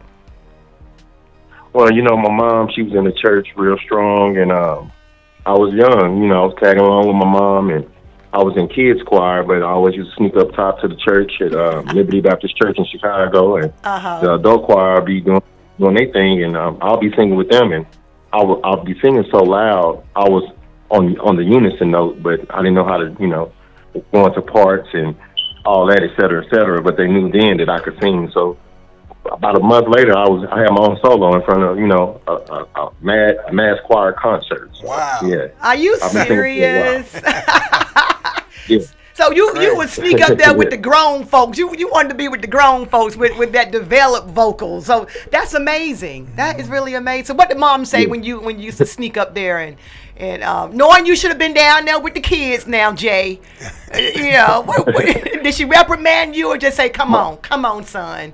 Well, you know, my mom, she was in the church real strong, and um, I was young. You know, I was tagging along with my mom, and I was in kids choir, but I always used to sneak up top to the church at uh, Liberty Baptist Church in Chicago, and uh-huh. the adult choir would be doing, doing their thing, and um, I'll be singing with them, and I will, I'll be singing so loud, I was on on the unison note, but I didn't know how to, you know, go into parts and all that, et cetera, et cetera. But they knew then that I could sing. So about a month later, I was I had my own solo in front of, you know, a, a, a, mad, a mass choir concert. So, wow. Yeah. Are you I've been singing for a while. serious? Yeah. So you you would sneak up there with the grown folks. You you wanted to be with the grown folks with, with that developed vocal. So that's amazing. That is really amazing. So what did mom say when you when you used to sneak up there and and um, knowing you should have been down there with the kids now, Jay? Uh, you know, what, what, did she reprimand you or just say, "Come on, come on, son"?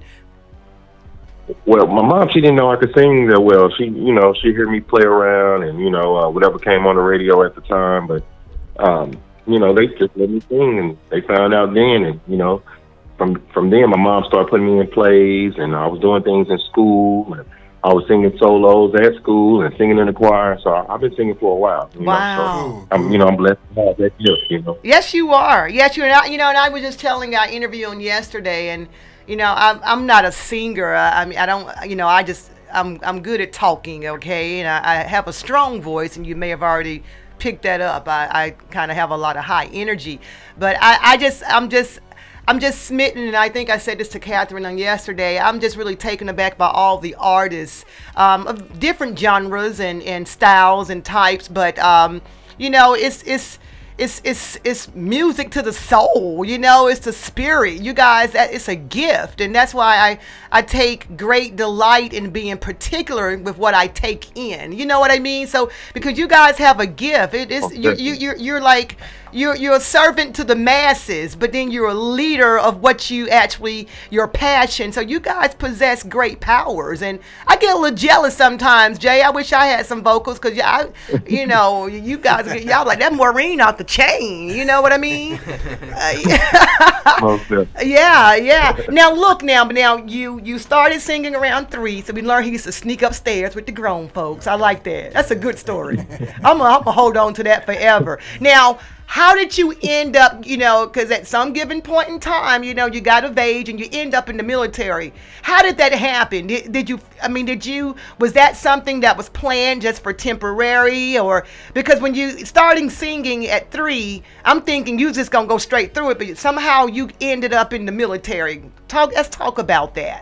Well, my mom, she didn't know I could sing that well. She, you know, she heard me play around and, you know, uh, whatever came on the radio at the time. But, um, you know, they just let me sing, and they found out then. And, you know, from from then, my mom started putting me in plays, and I was doing things in school. And I was singing solos at school and singing in the choir. So I, I've been singing for a while. You Wow. Know, so I'm, you know, I'm blessed to have that gift, you know. Yes, you are. Yes, you are. You know, and I was just telling, I interviewed him yesterday, and you know, I'm I'm not a singer. I, I mean, I don't. You know, I just I'm I'm good at talking. Okay, and I, I have a strong voice, and you may have already picked that up. I, I kind of have a lot of high energy, but I, I just I'm just I'm just smitten, and I think I said this to Catherine on yesterday. I'm just really taken aback by all the artists um, of different genres and, and styles and types. But um, you know, it's it's. It's it's it's music to the soul, you know. It's the spirit. You guys, it's a gift, and that's why I I take great delight in being particular with what I take in. You know what I mean? So because you guys have a gift, it is you you you're, you're like you're you're a servant to the masses, but then you're a leader of what you actually your passion. So you guys possess great powers, and I get a little jealous sometimes, Jay. I wish I had some vocals because I, you know, you guys y'all like that Maureen off the chain, you know what I mean? uh, yeah, yeah. Now look, now, now you you started singing around three, so we learned he used to sneak upstairs with the grown folks. I like that. That's a good story. I'm gonna, I'm gonna hold on to that forever. Now, how did you end up, you know, because at some given point in time, you know, you got of age and you end up in the military. How did that happen? Did, did you, I mean, did you, was that something that was planned just for temporary, or, because when you starting singing at three, I'm thinking you just gonna go straight through it, but somehow you ended up in the military. Talk, let's talk about that.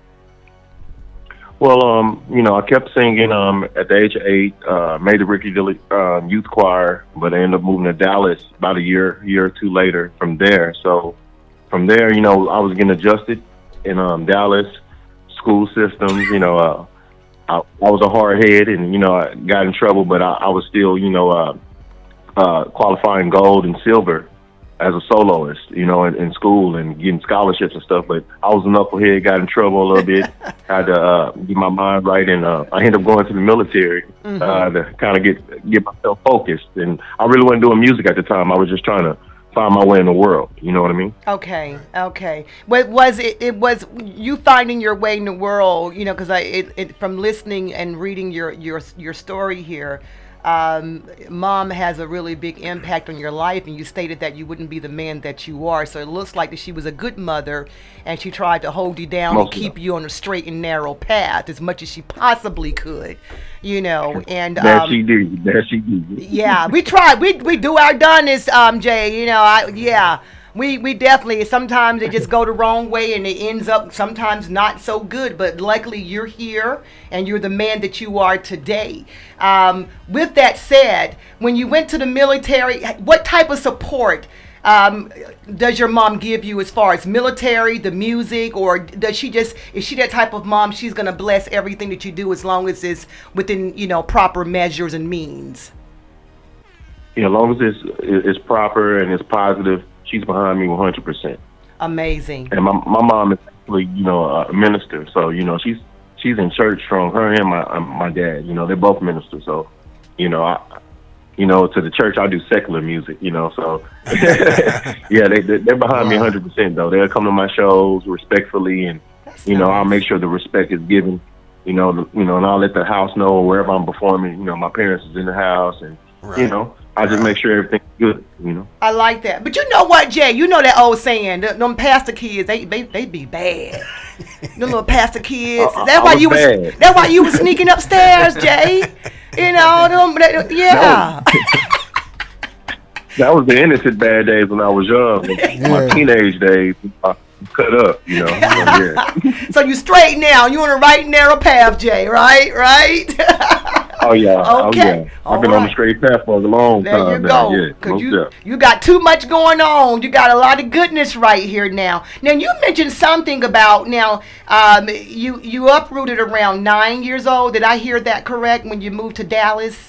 Well, um, you know, I kept singing um, at the age of eight, uh, made the Ricky Dilly uh, youth choir, but I ended up moving to Dallas about a year, year or two later from there. So from there, you know, I was getting adjusted in um, Dallas school systems. You know, uh, I, I was a hard head and, you know, I got in trouble, but I, I was still, you know, uh, uh, qualifying gold and silver as a soloist, you know, in, in school and getting scholarships and stuff. But I was a knucklehead, got in trouble a little bit, had to uh, get my mind right, and uh, I ended up going to the military Mm-hmm. uh, to kind of get get myself focused. And I really wasn't doing music at the time. I was just trying to find my way in the world. You know what I mean? Okay, okay. What was it? It was you finding your way in the world, you know, because I it, it from listening and reading your your your story here. Um, mom has a really big impact on your life, and you stated that you wouldn't be the man that you are. So it looks like that she was a good mother, and she tried to hold you down Most and keep you on a straight and narrow path as much as she possibly could, you know. And That um, she did. That she did. yeah, we tried. We we do our darndest, um, Jay. You know, I yeah. We we definitely, sometimes it just go the wrong way and it ends up sometimes not so good, but luckily you're here and you're the man that you are today. Um, with that said, when you went to the military, what type of support um, does your mom give you as far as military, the music, or does she just, is she that type of mom, she's going to bless everything that you do as long as it's within, you know, proper measures and means? Yeah, as long as it's, it's proper and it's positive, she's behind me one hundred percent. Amazing. And my my mom is actually, you know, a minister, so you know she's she's in church strong. Her and my um, my dad, you know, they're both ministers. So, you know, I, you know, to the church I do secular music, you know. So, yeah, they they're behind me one hundred percent though. They'll come to my shows respectfully, and That's you know, nice. I'll make sure the respect is given. You know, the, you know, and I'll let the house know or wherever I'm performing. You know, my parents is in the house, and Right. you know, I just make sure everything's good. You know. I like that. But you know what, Jay? You know that old saying, th- them pastor kids, they they, they be bad. Them little pastor kids. I- I- That's I why was you was bad. that's why you was sneaking upstairs, Jay. You know, them, that, yeah. That was the innocent bad days when I was young. My teenage days, I cut up, you know. So, yeah. So you straight now. You on a right narrow path, Jay, right? Right? Oh yeah. Okay. Oh yeah. I've been on the straight path for a long There time you now. go. Yeah. 'Cause Most you, definitely. you got too much going on. You got a lot of goodness right here now. Now you mentioned something about now um, you you uprooted around nine years old. Did I hear that correct? When you moved to Dallas?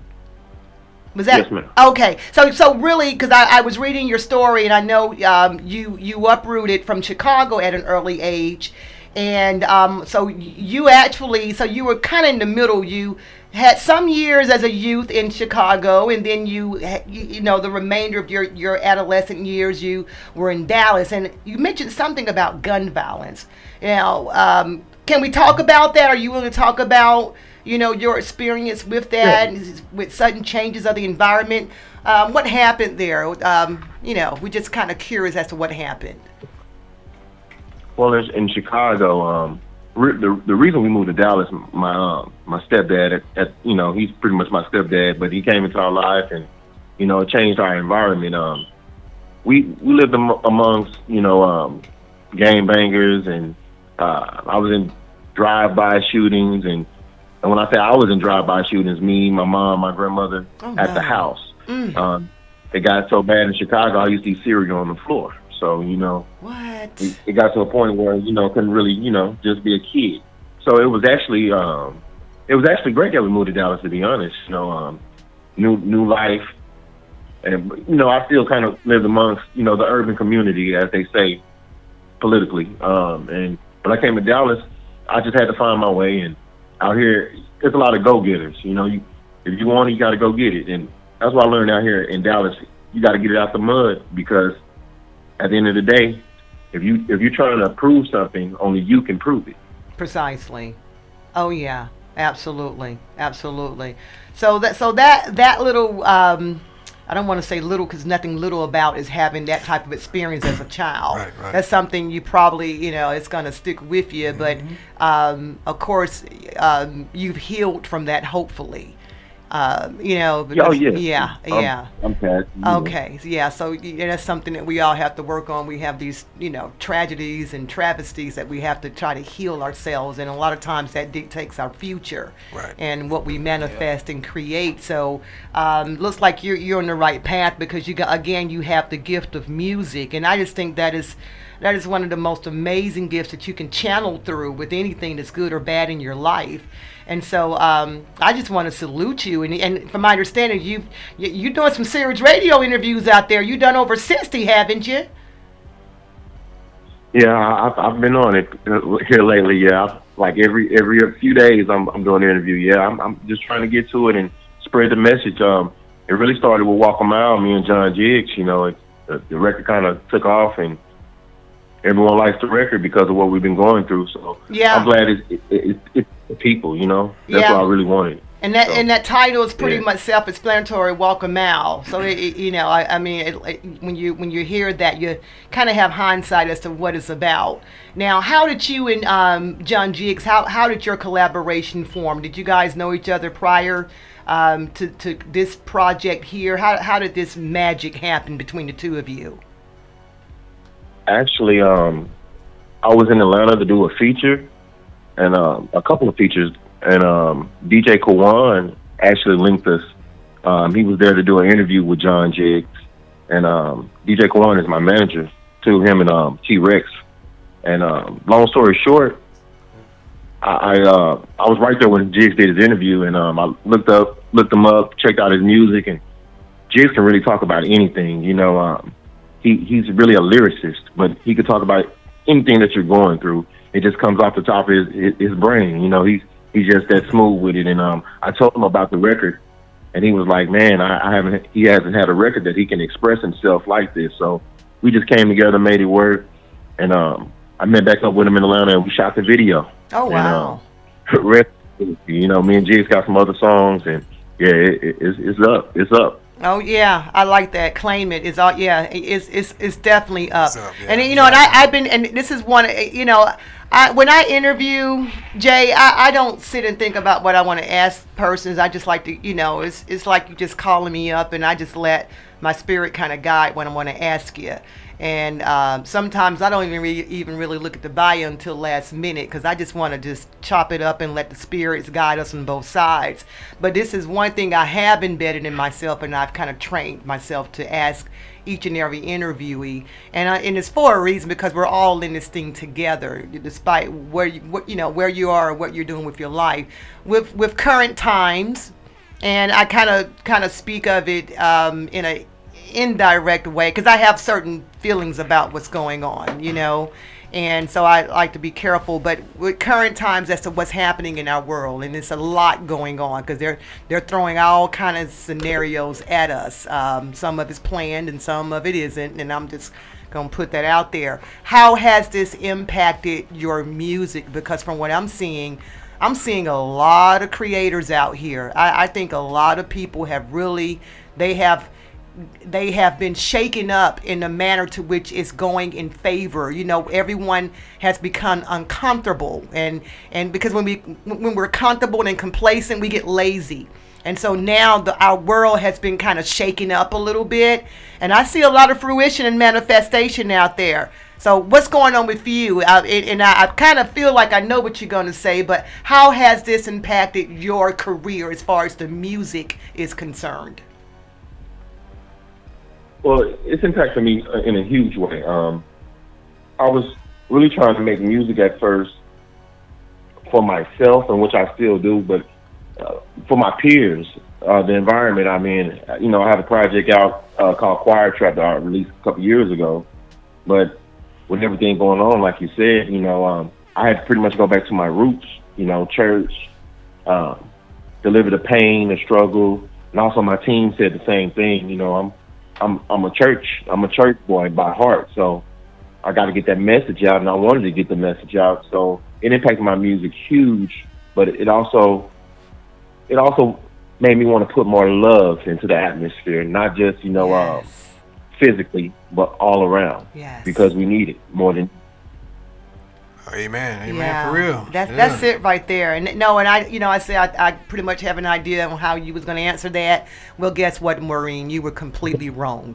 Was that Yes, ma'am. okay? So so really, because I, I was reading your story and I know um, you you uprooted from Chicago at an early age, and um, so you actually so you were kind of in the middle. You had some years as a youth in Chicago, and then you, ha- you, you know, the remainder of your, your adolescent years, you were in Dallas. And you mentioned something about gun violence. Now, um, can we talk about that? Are you willing to talk about, you know, your experience with that, Yeah. with sudden changes of the environment? Um, what happened there? Um, you know, we're just kind of curious as to what happened. Well, in, in Chicago, um, re- the the reason we moved to Dallas, my um, my stepdad, at, at you know, he's pretty much my stepdad, but he came into our life and you know, it changed our environment. Um, we we lived am- amongst you know um, gang bangers, and uh, I was in drive-by shootings, and and when I say I was in drive-by shootings, me, my mom, my grandmother Oh, at the no. house. Mm. Um, it got so bad in Chicago, I used to eat cereal on the floor. So you know. What? It, it got to a point where you know couldn't really you know just be a kid. So it was actually um, it was actually great that we moved to Dallas. To be honest, you know, um, new new life, and you know I still kind of lived amongst you know the urban community, as they say, politically. Um, and when I came to Dallas, I just had to find my way. And out here, there's a lot of go getters. You know, you if you want it, you got to go get it. And that's what I learned out here in Dallas. You got to get it out the mud, because at the end of the day, if you if you're trying to prove something, only you can prove it. Precisely. Oh yeah, absolutely, absolutely. So that so that that little um, I don't want to say little because nothing little about is having that type of experience as a child. Right, right. That's something you probably, you know, it's going to stick with you. But, um, of course, um, you've healed from that, hopefully. Uh, you know, because, oh, yeah. yeah, I'm, yeah. I'm past, you know. Okay, yeah, so yeah, that's something that we all have to work on. We have these, you know, tragedies and travesties that we have to try to heal ourselves, and a lot of times that dictates our future right. and what we manifest yeah. and create. So, um, looks like you're you're on the right path because you got again you have the gift of music, and I just think that is. That is one of the most amazing gifts that you can channel through with anything that's good or bad in your life. And so um, I just want to salute you. And, and from my understanding, you've, you, you're doing some serious radio interviews out there. You've done over sixty, haven't you? Yeah, I've, I've been on it here lately. Yeah, like every every few days, I'm I'm doing an interview. Yeah, I'm I'm just trying to get to it and spread the message. Um, it really started with Walk a Mile, me and John Jiggs. You know, it, the, the record kind of took off and. Everyone likes the record because of what we've been going through. So yeah. I'm glad it's, it, it, it's the people, you know. That's yeah. what I really wanted. And that so, and that title is pretty yeah. much self-explanatory. Walk a mile. So it, it, you know, I, I mean, it, it, when you when you hear that, you kind of have hindsight as to what it's about. Now, how did you and um, John Jiggs? How how did your collaboration form? Did you guys know each other prior um, to to this project here? How how did this magic happen between the two of you? Actually, um, I was in Atlanta to do a feature, and um, a couple of features, and um, D J Kwan actually linked us. Um, he was there to do an interview with John Jiggs, and um, D J Kwan is my manager too. Him and um, T-Rex. And um, long story short, I I, uh, I was right there when Jiggs did his interview, and um, I looked up, looked him up, checked out his music, and Jiggs can really talk about anything, you know. Um, He he's really a lyricist, but he could talk about anything that you're going through. It just comes off the top of his his, his brain. You know, he's he's just that smooth with it. And um, I told him about the record, and he was like, "Man, I, I haven't. He hasn't had a record that he can express himself like this." So we just came together, made it work, and um, I met back up with him in Atlanta, and we shot the video. Oh wow! And, um, you know, me and Jiggs got some other songs, and yeah, it, it, it's it's up, it's up. Oh yeah, I like that. Claim it. It's all yeah. It's it's it's definitely up. up yeah, and you know, exactly. and I I've been and this is one. You know, I when I interview Jay, I, I don't sit and think about what I want to ask persons. I just like to, you know, it's it's like you just calling me up, and I just let my spirit kind of guide what I want to ask you. And um, sometimes I don't even re- even really look at the bio until last minute because I just want to just chop it up and let the spirits guide us on both sides. But this is one thing I have embedded in myself, and I've kind of trained myself to ask each and every interviewee, and I, and it's for a reason because we're all in this thing together, despite where you what, you know where you are or what you're doing with your life, with with current times, and I kind of kind of speak of it um, in a indirect way because I have certain feelings about what's going on, you know, and so I like to be careful. But with current times as to what's happening in our world, and it's a lot going on because they're they're throwing all kind of scenarios at us. Um, some of it's planned and some of it isn't, and I'm just gonna put that out there. How has this impacted your music? Because from what I'm seeing, I'm seeing a lot of creators out here. I, I think a lot of people have really they have. They have been shaken up in the manner to which it's going in favor. You know, everyone has become uncomfortable, and and because when we when we're comfortable and complacent, we get lazy. And so now the, our world has been kind of shaken up a little bit, and I see a lot of fruition and manifestation out there. So what's going on with you? Uh, and and I, I kind of feel like I know what you're going to say, but how has this impacted your career as far as the music is concerned? Well, it's impacted me in a huge way. Um, I was really trying to make music at first for myself, and which I still do, but uh, for my peers, uh, the environment I'm in. You know, I have a project out uh, called Choir Trap that I released a couple years ago, but with everything going on, like you said, you know, um, I had to pretty much go back to my roots, you know, church, um, deliver the pain, the struggle, and also my team said the same thing. You know, I'm I'm I'm a church I'm a church boy by heart, so I got to get that message out, and I wanted to get the message out. So it impacted my music huge, but it also it also made me want to put more love into the atmosphere, not just, you know, Yes. um, physically, but all around. Yes. Because we need it more than. Amen. Amen. Yeah, For real. That's Yeah. that's it right there. And no, and I, you know, I say I, I pretty much have an idea on how you was going to answer that. Well, guess what, Maureen? You were completely wrong.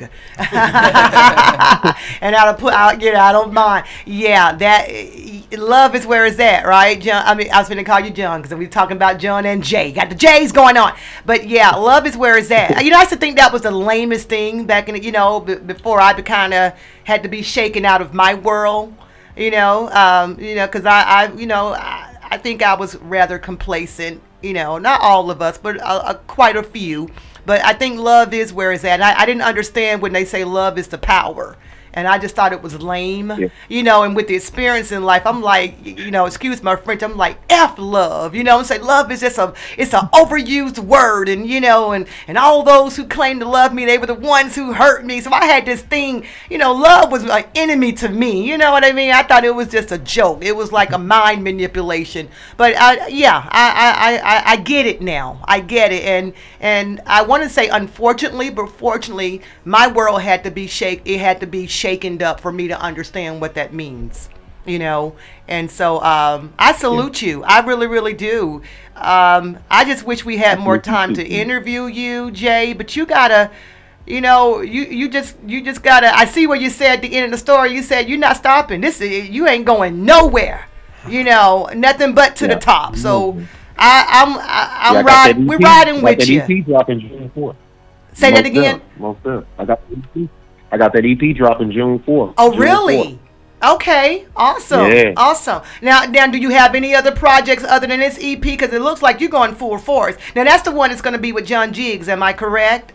And I'll put out, you know, I don't mind. Yeah, that love is where it's at, right, John? I mean, I was going to call you John because we were talking about John and Jay. Got the J's going on, but yeah, love is where it's at. You know, I used to think that was the lamest thing back in, the, you know, b- before I kind of had to be shaken out of my world. You know, um, you know, because I, I, you know, I, I think I was rather complacent. You know, not all of us, but a, a, quite a few. But I think love is where it's at. And I, I didn't understand when they say love is the power. And I just thought it was lame, Yeah. you know, and with the experience in life, I'm like, y- you know, excuse my French, I'm like, F love, you know, and say love is just a, it's an overused word. And, you know, and, and all those who claim to love me, they were the ones who hurt me. So I had this thing, you know, love was like enemy to me. You know what I mean? I thought it was just a joke. It was like a mind manipulation. But I, yeah, I, I, I, I get it now. I get it. And, and I want to say, unfortunately, but fortunately, my world had to be shake. It had to be shaken up for me to understand what that means, you know. And so um, I salute you. I really, really do. Um, I just wish we had more time to interview you, Jay. But you gotta, you know, you you just you just gotta. I see what you said at the end of the story. You said you're not stopping. This is, you ain't going nowhere. You know, nothing but to Yeah. the top. So I, I'm I, I'm Yeah, I got riding. that We're E P riding I got with that you. E P dropping June fourth. Say that Most again. def, Most def. I got the E P. I got that E P dropping June fourth. Oh, June really? Okay, awesome, Yeah. awesome. Now, now, do you have any other projects other than this E P? Because it looks like you're going full force. Now, that's the one that's going to be with John Jiggs. Am I correct?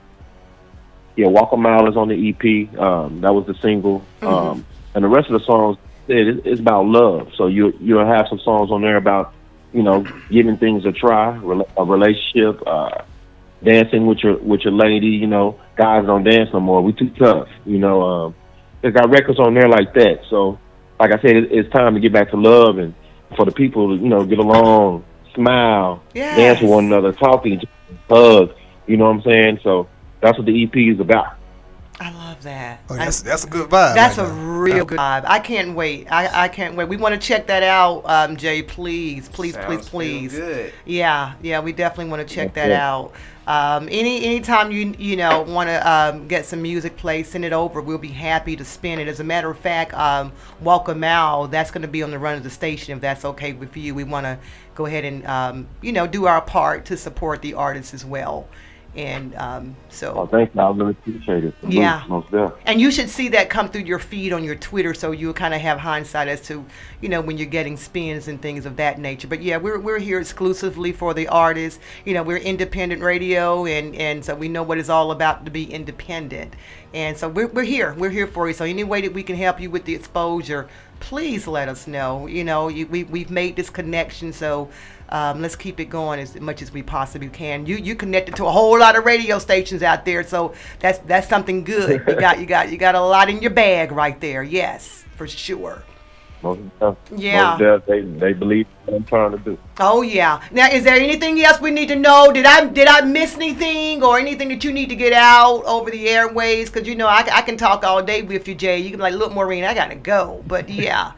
Yeah, Walk a Mile is on the E P. Um, that was the single. Mhm. Um, and the rest of the songs, it, it- it's about love. So you you'll have some songs on there about, you know, giving things a try, rela- a relationship, uh, dancing with your with your lady. You know, guys don't dance no more. We too tough. You know, um, they got records on there like that. So, like I said, it, it's time to get back to love and for the people to, you know, get along, smile, Yes. dance with one another, talk to each other, hug. You know what I'm saying? So that's what the E P is about. I love that. Oh, that's that's a good vibe. That's right a there. real good vibe. I can't wait. I, I can't wait. We want to check that out, um, Jay. Please, please, Sounds please, feel please. good. Yeah, yeah. We definitely want to check that Yeah. out. Um, any anytime you you know want to um, get some music played, send it over. We'll be happy to spin it. As a matter of fact, um, Walk a Mile, that's going to be on the run of the station. If that's okay with you, we want to go ahead and um, you know do our part to support the artists as well. And um, so. Oh, thank you. I really appreciate it. Yeah. Most definitely. And you should see that come through your feed on your Twitter, so you'll kind of have hindsight as to, you know, when you're getting spins and things of that nature. But yeah, we're we're here exclusively for the artists. You know, we're independent radio, and and so we know what it's all about to be independent. And so we're we're here. We're here for you. So any way that we can help you with the exposure, please let us know. You know, you, we we've made this connection, so. Um, let's keep it going as much as we possibly can. You you connected to a whole lot of radio stations out there, so that's that's something good. You got you got you got a lot in your bag right there. Yes, for sure. Most definitely. Yeah. Most definitely. They, they believe what I'm trying to do. Oh yeah. Now, is there anything else we need to know? Did I did I miss anything or anything that you need to get out over the airways? Because you know I, I can talk all day with you, Jay. You can be like, look, Maureen, I gotta go. But yeah.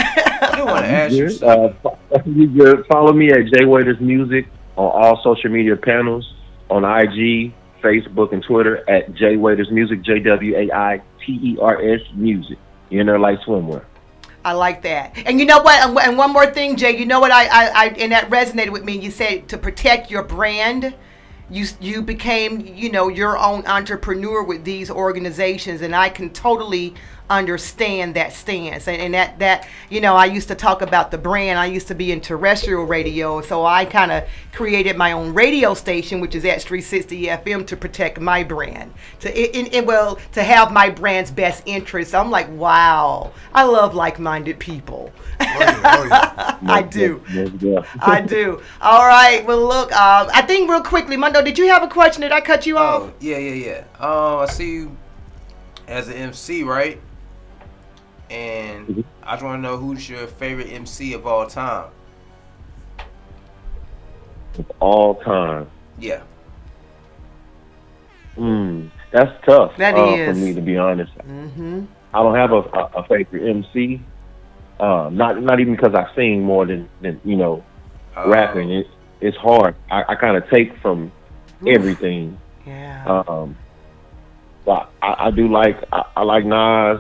I do want to ask you. Good. Uh, fo- you good. Follow me at Jay Waiters Music on all social media panels, on I G, Facebook, and Twitter at Jay Waiters Music, J W A I T E R S Music. You're in there like swimwear. I like that. And you know what? And, and one more thing, Jay. You know what? I, I, I and that resonated with me. You said to protect your brand, you you became you know your own entrepreneur with these organizations, and I can totally understand that stance. And, and that that you know I used to talk about the brand. I used to be in terrestrial radio, so I kind of created my own radio station, which is X three sixty F M, to protect my brand. To it, it, it well to have my brand's best interests. I'm like, wow, I love like-minded people. I do. I do. All right. Well, look. Uh, I think real quickly, Mondo, did you have a question? Did I cut you off? Oh, yeah, yeah, yeah. Um, I see you as an M C, right? And Mm-hmm. I just want to know who's your favorite M C of all time. Of all time. Yeah. Mm, that's tough That uh, is. for me, to be honest. Mm-hmm. I don't have a, a, a favorite M C. Uh, not not even because I sing more than, than you know, Oh. rapping. It, it's hard. I, I kind of take from everything. Yeah. Um, but I, I do like I, I like Nas.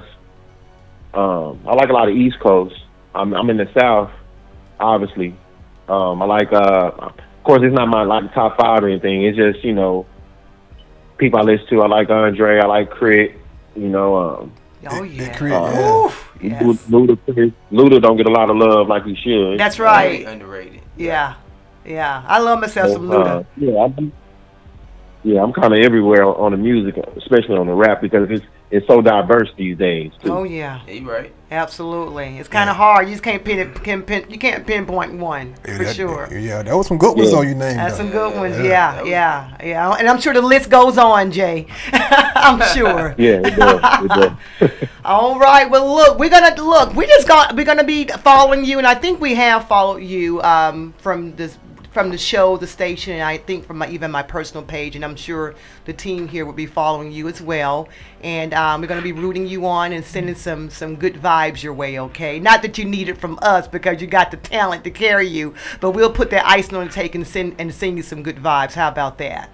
Um, I like a lot of East Coast. I'm I'm in the South, obviously. Um, I like. Uh, of course, it's not my like top five or anything. It's just, you know, people I listen to. I like Andre. I like Crit. You know. Um, Oh yeah. uh, Luda, Luda, Luda don't get a lot of love like he should. That's right. Underrated. Yeah. Yeah. I love myself some Uh, Luda. yeah, I'm, yeah, I'm kind of everywhere on the music, especially on the rap, because it's it's so diverse these days. Too. Oh yeah. Yeah, you right. Absolutely. It's kind of hard. You just can't pin it. Can pin, you can't pinpoint one Yeah, for that- sure. Yeah, that was some good ones Yeah. on your name. That's though. some good ones. Yeah. Yeah, yeah, yeah. And I'm sure the list goes on, Jay. I'm sure. Yeah, it does. It does. All right. Well, look, we're gonna look. We just got. We're gonna be following you, and I think we have followed you um, from this from the show, the station, and I think from my, even my personal page, and I'm sure the team here will be following you as well. And um, we're gonna be rooting you on and sending some some good vibes your way. Okay. Not that you need it from us because you got the talent to carry you, but we'll put that icing on the cake and send and send you some good vibes. How about that?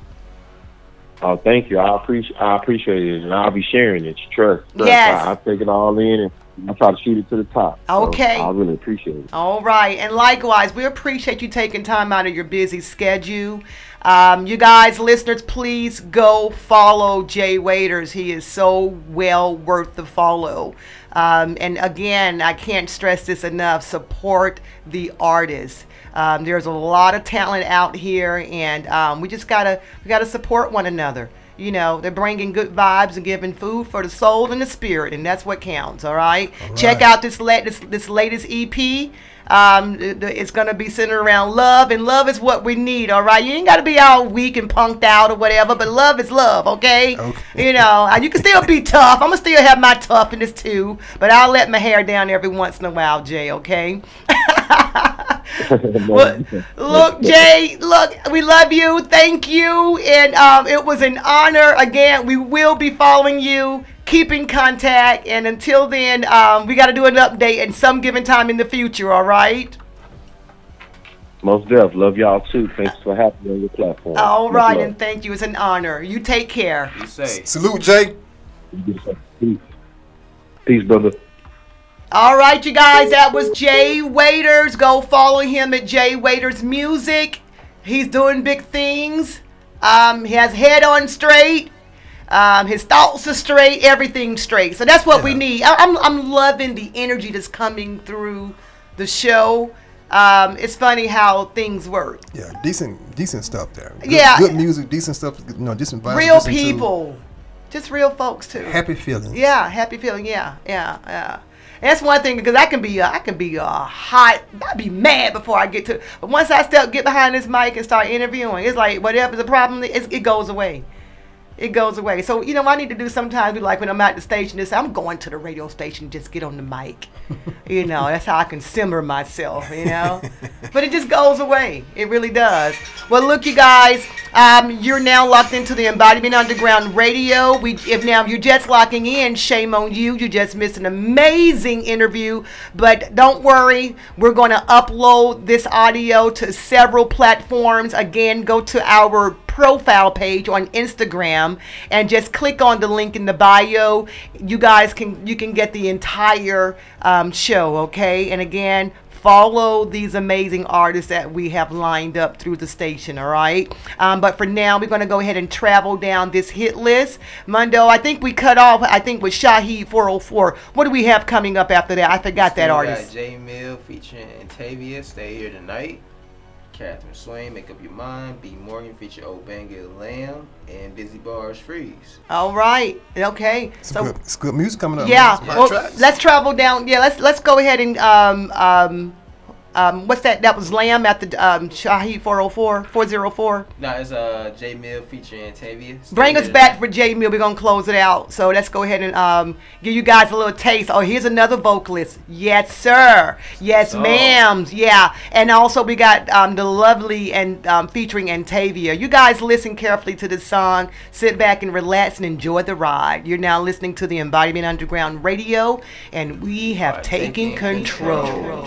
Oh, thank you. I appreciate I appreciate it, and I'll be sharing it. Trust. Trust. Yes. I, I take it all in, and I try to shoot it to the top. So Okay. I really appreciate it. All right. And likewise, we appreciate you taking time out of your busy schedule. Um, you guys, listeners, please go follow Jay Waiters. He is so well worth the follow. Um, and again, I can't stress this enough. Support the artists. Um, there's a lot of talent out here, and um, we just gotta we gotta support one another. You know, they're bringing good vibes and giving food for the soul and the spirit, and that's what counts. All right. All Check right. out this lat this, this latest E P. Um, th- th- it's gonna be centered around love, and love is what we need. All right. You ain't gotta be all weak and punked out or whatever, but love is love. Okay. Okay. You know, and you can still be tough. I'm gonna still have my toughness too, but I'll let my hair down every once in a while, Jay. Okay. Well, look, Jay, look, we love you. Thank you. And um, it was an honor. Again, we will be following you. Keep in contact. And until then, um, we got to do an update at some given time in the future, all right? Most def. Love y'all too. Thanks for having me on your platform. All Much right, love. and thank you. It's an honor. You take care. You say. Salute, Jay. Peace. Peace, brother. All right, you guys, that was Jay Waiters. Go follow him at Jay Waiters Music. He's doing big things. Um, he has head on straight. Um, his thoughts are straight. Everything's straight. So that's what we need. I, I'm I'm loving the energy that's coming through the show. Um, it's funny how things work. Yeah, decent, decent stuff there. Good, Yeah. good music, decent stuff. You know, decent vibes. to Real listen to. people, just real folks too. Happy feelings. Yeah, happy feeling. Yeah, yeah, yeah. And that's one thing because I can be, uh, I can be uh, hot. I'd be mad before I get to. But once I step, get behind this mic and start interviewing, it's like whatever the problem is, it goes away. It goes away. So you know, I need to do sometimes. Be like when I'm at the station, just say, I'm going to the radio station. Just get on the mic. You know, that's how I can simmer myself. You know, but it just goes away. It really does. Well, look, you guys, um, you're now locked into the Embodiment Underground Radio. We, if now you're just locking in, shame on you. You just missed an amazing interview. But don't worry, we're going to upload this audio to several platforms. Again, go to our profile page on Instagram and just click on the link in the bio. You guys can you can get the entire um, show, okay? And again, follow these amazing artists that we have lined up through the station, all right? Um, but for now, we're going to go ahead and travel down this hit list. Mundo, I think we cut off, I think, with Shaheed four oh four. What do we have coming up after that? I forgot that Still artist. Got J Mill featuring Antavia, Stay Here Tonight. Catherine Swain, Make Up Your Mind. B. Morgan feature Old Banger Lamb. And Busy Bars Freeze. All right. Okay. It's, So good, it's good music coming up. yeah, man. Some hot well, tracks. let's travel down. Yeah, let's let's go ahead and um um Um, what's that? That was Lamb at the um, Shaheed four oh four, four oh four. No, it's uh, J Mill featuring Tavia. Bring us back for J Mill. We're going to close it out. So let's go ahead and um, give you guys a little taste. Oh, here's another vocalist. Yes, sir. Yes, Oh. ma'ams. Yeah. And also we got um, the lovely and um, featuring Antavia. You guys listen carefully to this song. Sit back and relax and enjoy the ride. You're now listening to the Embodiment Underground Radio, and we have taken control.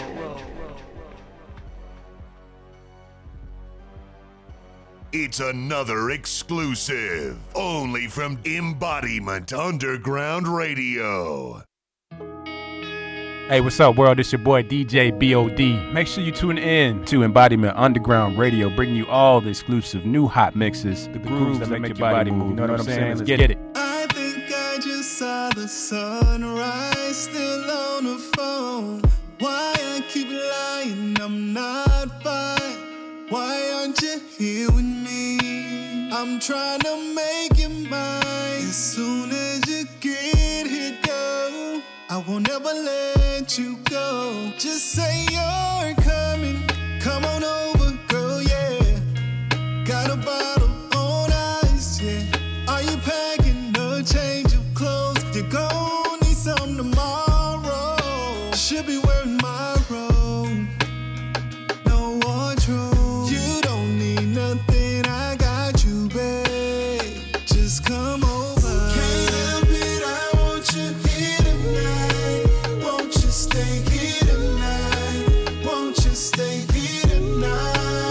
It's another exclusive, only from Embodiment Underground Radio. Hey, what's up, world? It's your boy D J B O D. Make sure you tune in to Embodiment Underground Radio, bringing you all the exclusive new hot mixes, the grooves that make your body move. You know what I'm saying? Let's get it. I think I just saw the sunrise, still on the phone. Why I keep lying, I'm not fine. Why aren't you here with me? I'm trying to make you mine. As soon as you get here, go. I won't ever let you go. Just say you're coming. Come on over, girl, yeah. Got a bottle on ice, yeah. Are you packing a change of clothes? You're gonna need some tomorrow. Should be wearing my robe. No wardrobe. You don't need nothing, I got you, babe. Just come over. Can't help it, I want you here tonight. Won't you stay here tonight? Won't you stay here tonight?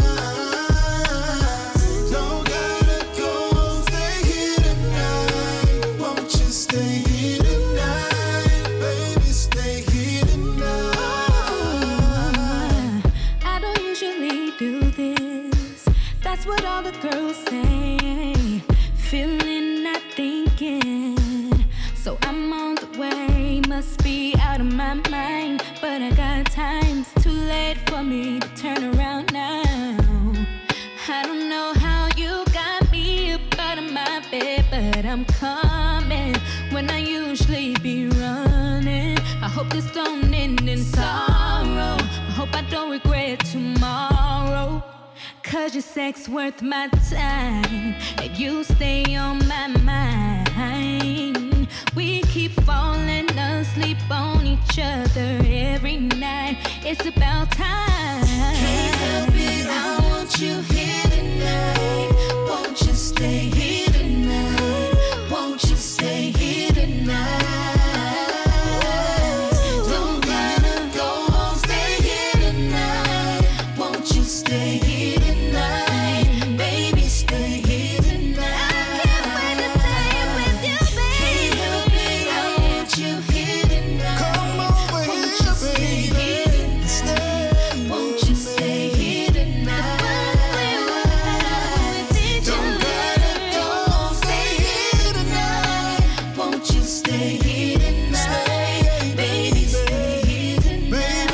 Don't gotta go, stay here tonight. Won't you stay here tonight? Baby, stay here tonight. I don't usually do this. That's what all the girls say. Feeling, not thinking. So I'm on the way. Must be out of my mind. But I got time. It's too late for me to turn around now. I don't know how you got me up out of my bed, but I'm coming when I usually be running. I hope this don't end in sorrow. I hope I don't regret tomorrow. Cause your sex worth my time, and you stay on my mind. We keep falling asleep on each other every night. It's about time. Can't help it, I want you here tonight. Won't you stay here tonight? Won't you stay here tonight? Don't gotta go home, stay here tonight. Won't you stay here tonight? Baby, stay here tonight. I can't wait to stay with you, baby. Can't help it, I want you here tonight. Come over Won't here, you stay baby. here tonight? Stay Won't you stay here tonight? Don't gotta go, stay here tonight. Won't you stay here tonight? Baby, stay here tonight.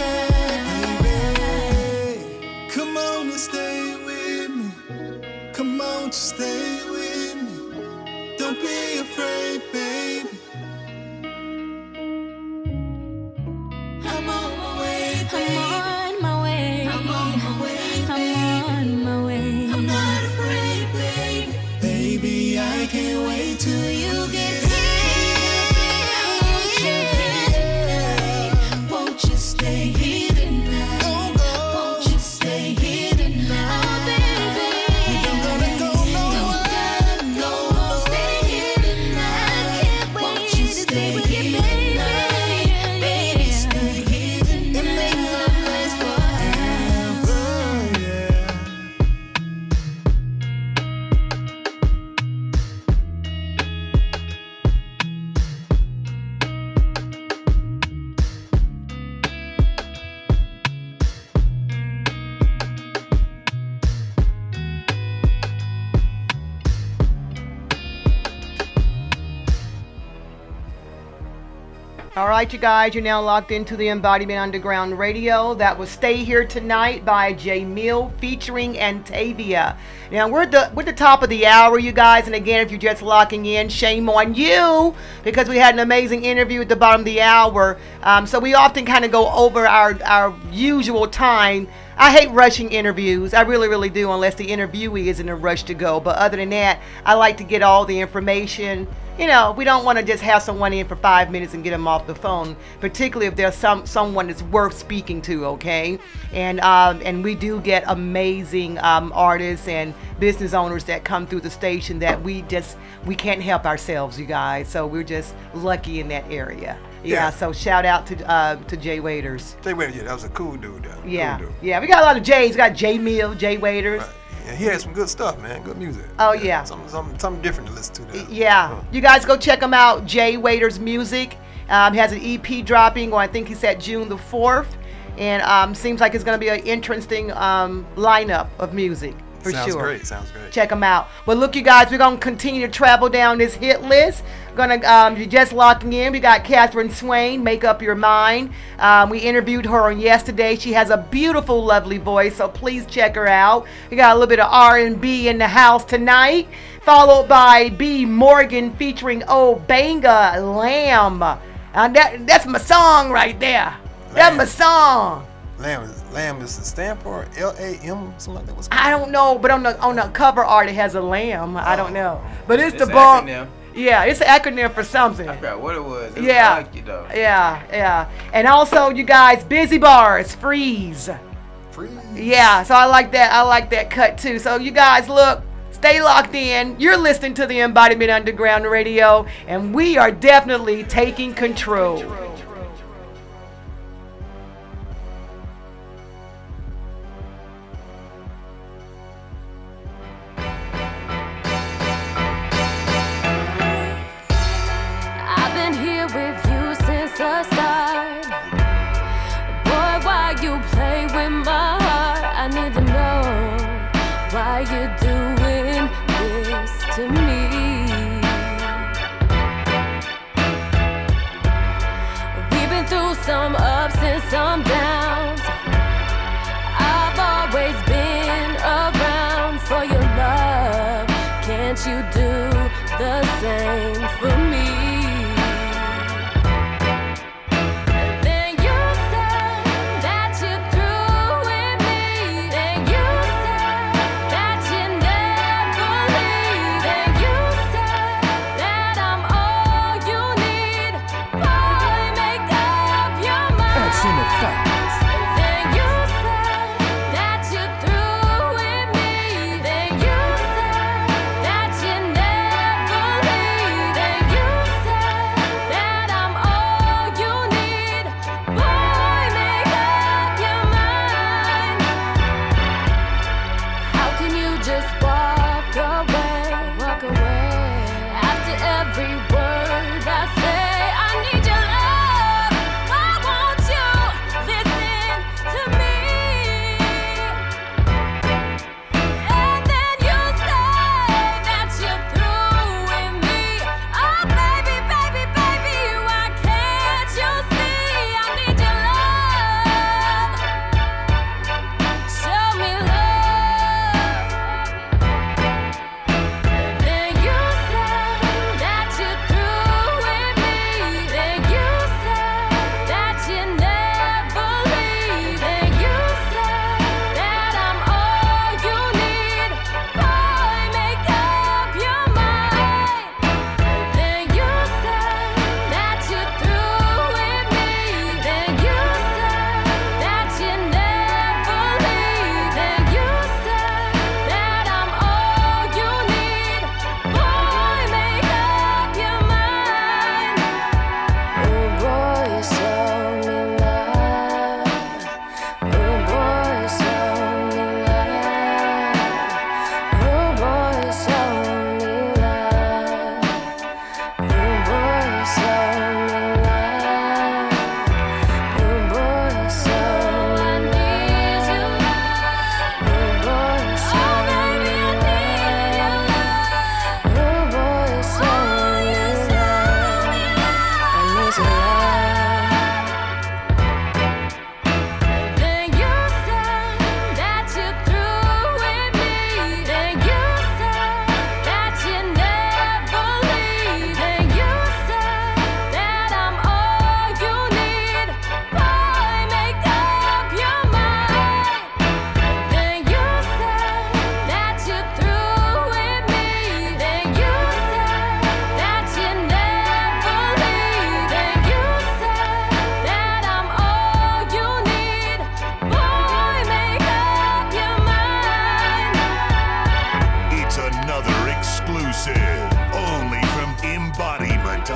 Come on and stay with me. Come on, just stay with me. Don't be afraid, baby. I'm on my way, baby. I'm on my way. I'm on my way, I'm on my way. I'm not afraid, baby. Baby, I can't wait till you get Won't you stay here tonight? Won't you stay here tonight? Oh, baby. Don't gotta go, stay here tonight. All right, you guys, you're now locked into the Embodiment Underground Radio. That was Stay Here Tonight by J Mill featuring Antavia. Now, we're the, we're at the top of the hour, you guys, and again, if you're just locking in, shame on you, because we had an amazing interview at the bottom of the hour. Um, so we often kind of go over our, our usual time. I hate rushing interviews. I really, really do, unless the interviewee is in a rush to go. But other than that, I like to get all the information. You know, we don't want to just have someone in for five minutes and get them off the phone, particularly if there's some someone that's worth speaking to, okay? And um, and we do get amazing um, artists and business owners that come through the station that we just, we can't help ourselves, you guys. So we're just lucky in that area. Yeah, Yeah. so shout out to uh, to Jay Waiters. Jay Waiters, yeah, that was a cool dude, though. Yeah, Cool dude. yeah, we got a lot of Jays. We got Jay Mill, Jay Waiters. Yeah, he had some good stuff, man. Good music. Oh, yeah. Something, something, something different to listen to. There. Yeah, you guys go check him out. Jay Waiters Music. Um, he has an E P dropping, or I think he said June the fourth, and um, seems like it's going to be an interesting um, lineup of music for Sounds sure. great. Sounds great. Check them out. But look, you guys, we're going to continue to travel down this hit list. Gonna, um, you're just locking in. We got Catherine Swain, Make Up Your Mind. Um, we interviewed her on yesterday. She has a beautiful, lovely voice, so please check her out. We got a little bit of R and B in the house tonight, followed by B. Morgan featuring Oh Banga Lamb. Uh, that, that's my song right there. That's my song. Lamb is Lamb is the stamp for L A M, something like that. What's I don't know, but on the on the cover art it has a lamb. I don't know, but it's, It's the an bomb. acronym. Yeah, it's an acronym for something. I forgot what it was. It Yeah, was like it, though. yeah, yeah. And also, you guys, Busy Bars, Freeze. Freeze. Yeah, so I like that. I like that cut too. So you guys, look, stay locked in. You're listening to the Embodiment Underground Radio, and we are definitely taking control. I've been here with you since the start. Boy, why you play with my heart? I need to know why you're doing this to me. We've been through some ups and some downs. I've always been around for your love. Can't you do the same for me? Then you said that you're through with me. Then you said that you never leave. Then you said that I'm all you need. Boy, make up your mind. Action of facts.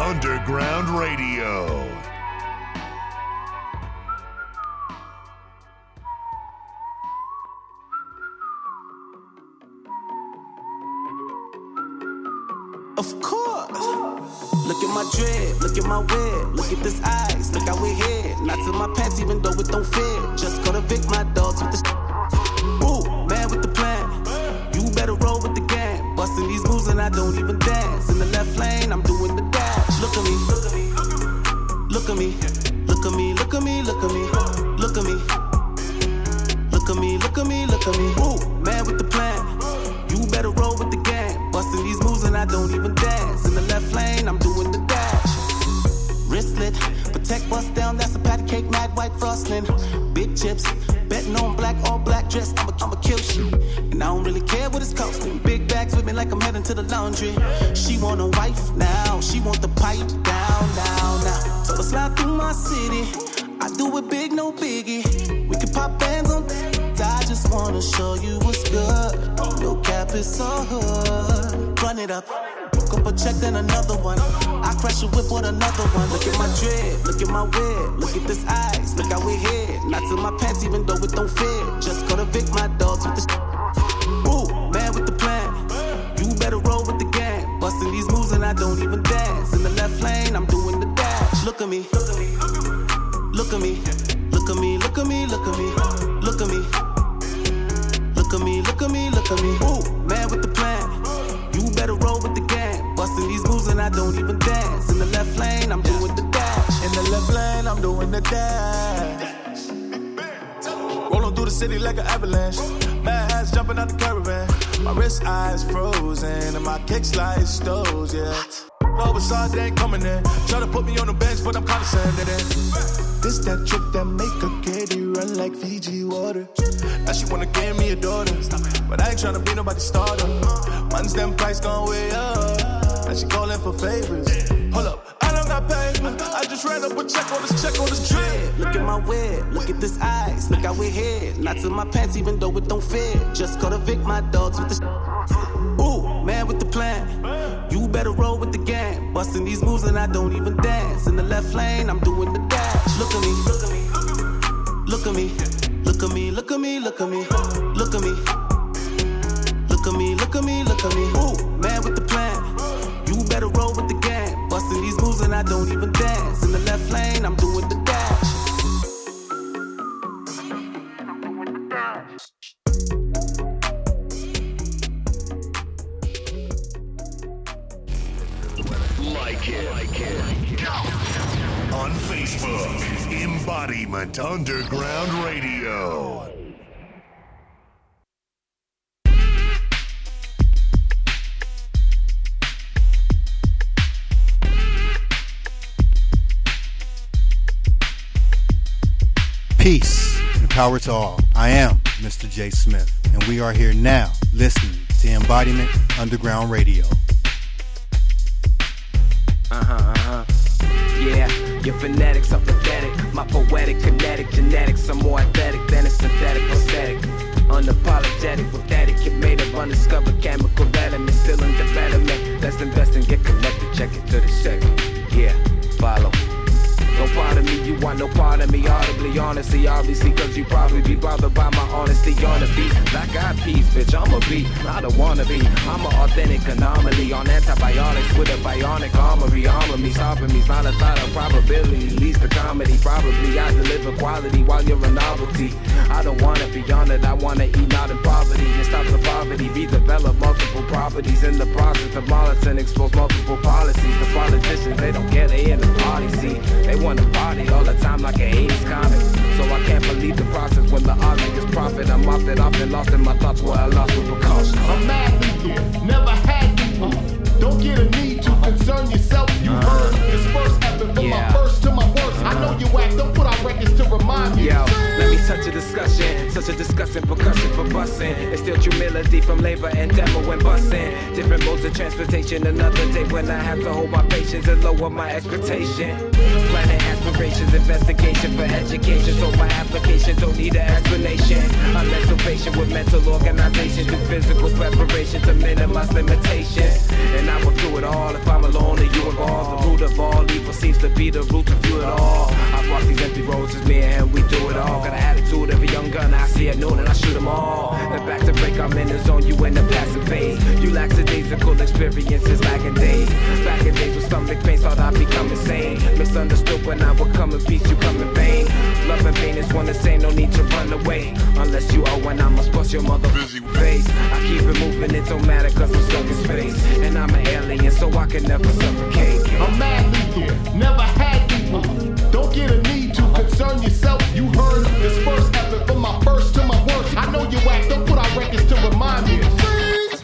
Underground Radio. Of course. Look at my dread, look at my web, look at this eyes, look how we head. Not to my pants, even though it don't fit. Just go to Vic, my dogs with the ooh, man with the plan. You better roll with the gang. Busting these moves and I don't even dance. In the left lane, I'm doing the dash. Look at me, look at me, look at me, look at me, look at me, look at me, look at me, look at me, look at me, look at me. Ooh, man with the plan. You better roll with the gang. Busting these moves and I don't even dance. In the left lane, I'm doing the dash. Wristlet, protect bust down, that's a patty cake, mad white frosting. Big chips, betting on black, all black dress, I'ma, I'ma kill shit. And I don't really care what it's costing. Big bags with me like I'm heading to the laundry. She want a wife now, she want the pipe down, down, now. So let's slide through my city. I do it big, no biggie. We can pop bands on. I just wanna show you what's good. No cap, it's all hood. Run it up. Go for check, then another one. I crash a whip with another one. Look at my dread, look at my web, look at this eyes, look how we head. Not to my pants, even though it don't fit. Just go to Vic, my dogs with the ooh, man with the plan. You better roll with the gang. Busting these moves and I don't even dance. In the left lane, I'm doing the dash. Look at me, look at me, look at me, look at me, look at me, look at me, look at me. Look at me, look at me, look at me. Ooh, man with the plan. You better roll with the gang. Busting these moves and I don't even dance. In the left lane, I'm doing the dash. In the left lane, I'm doing the dash. Rolling through the city like an avalanche. Mad hats jumping out the caravan. My wrist eyes frozen and my kick slide stoves, yeah. Over saw they ain't coming in. Try to put me on the bench, but I'm condescending. This that trick that make a kitty run like Fiji water. Now she wanna give me a daughter, but I ain't tryna be nobody's starter. Once them price gone way up, now she calling for favors. Hold up, I don't got paper. I just ran up a check on this check on this trip. Look at my web, look at this eyes, look how we head. Not to my pants, even though it don't fit. Just go to Vic, my dogs with the ooh, man with the plan. You better roll with the gang. Busting these moves and I don't even dance. In the left lane, I'm doing the dash. Look at me, look at me, look at me, look at me, look at me, look at me, look at me, look at me, look at me, look at me. Ooh, man with the plan. You better roll with the gang. Busting these moves and I don't even dance. In the left lane, I'm doing the dash. Like it. Like it. On Facebook, Embodiment Underground Radio. Peace and power to all. I am Mister J. Smith, and we are here now listening to Embodiment Underground Radio. Uh-huh, uh-huh. Yeah, your phonetics are pathetic. My poetic, kinetic, genetics are more athletic than a synthetic prosthetic. Unapologetic, pathetic, you're made of undiscovered chemical elements. Still in development. Let's invest and get connected. Check it to the second. Yeah, follow. No part of me, you want no part of me. Audibly, honestly, obviously, cause you probably be bothered by my honesty on the beat. Black eyed peas, bitch, I'm a beat. I don't wanna be. I'm an authentic anomaly on antibiotics with a bionic armory. Armor me, stopping me's not a thought of probability. Leads to comedy. Probably I deliver quality while you're a novelty. I don't wanna be on it, I wanna eat not in poverty. And stop the poverty, redevelop multiple properties. In the process of demolish and expose multiple policies. The politicians, they don't get it in the party scene. They wanna party all the time like an eighties comic. So I can't believe the process when the object is profit. I'm off it, often lost in my thoughts where I lost with precaution. I'm mad lethal, never had you. Don't get a need to concern yourself. You Uh, heard this first happened from yeah. my first to my worst. I know you act, don't put out records to remind you. Yo, let me touch a discussion. Such a disgusting percussion for busting. It's still true melody from labor and demo when busting. Different modes of transportation. Another day when I have to hold my patience and lower my expectation. Planning aspirations, investigation for education. So my application don't need an explanation. I'm mental patient with mental organization, do physical preparation to minimize limitations. And I will do it all if I'm alone and you involved. The root of all evil seems to be the root of you at all. I walk these empty roads, it's me and him, we do it all. Got an attitude of a young gun, I see at noon and I shoot them all. Then back to break, I'm in the zone, you in the passive phase. You lackadaisical experiences, lagging days. Back in days with stomach pains, thought I'd become insane. Misunderstood when I would come in peace, you come in vain. Love and pain is one the same, no need to run away. Unless you are when I must bust your mother face. I keep it moving, it don't matter cause I'm stuck in space. And I'm an alien, so I can never suffocate. I'm mad lethal, never had people. Don't get a need to concern yourself. You heard this first effort from my first to my worst. I know you whack, don't put out records to remind me. Please.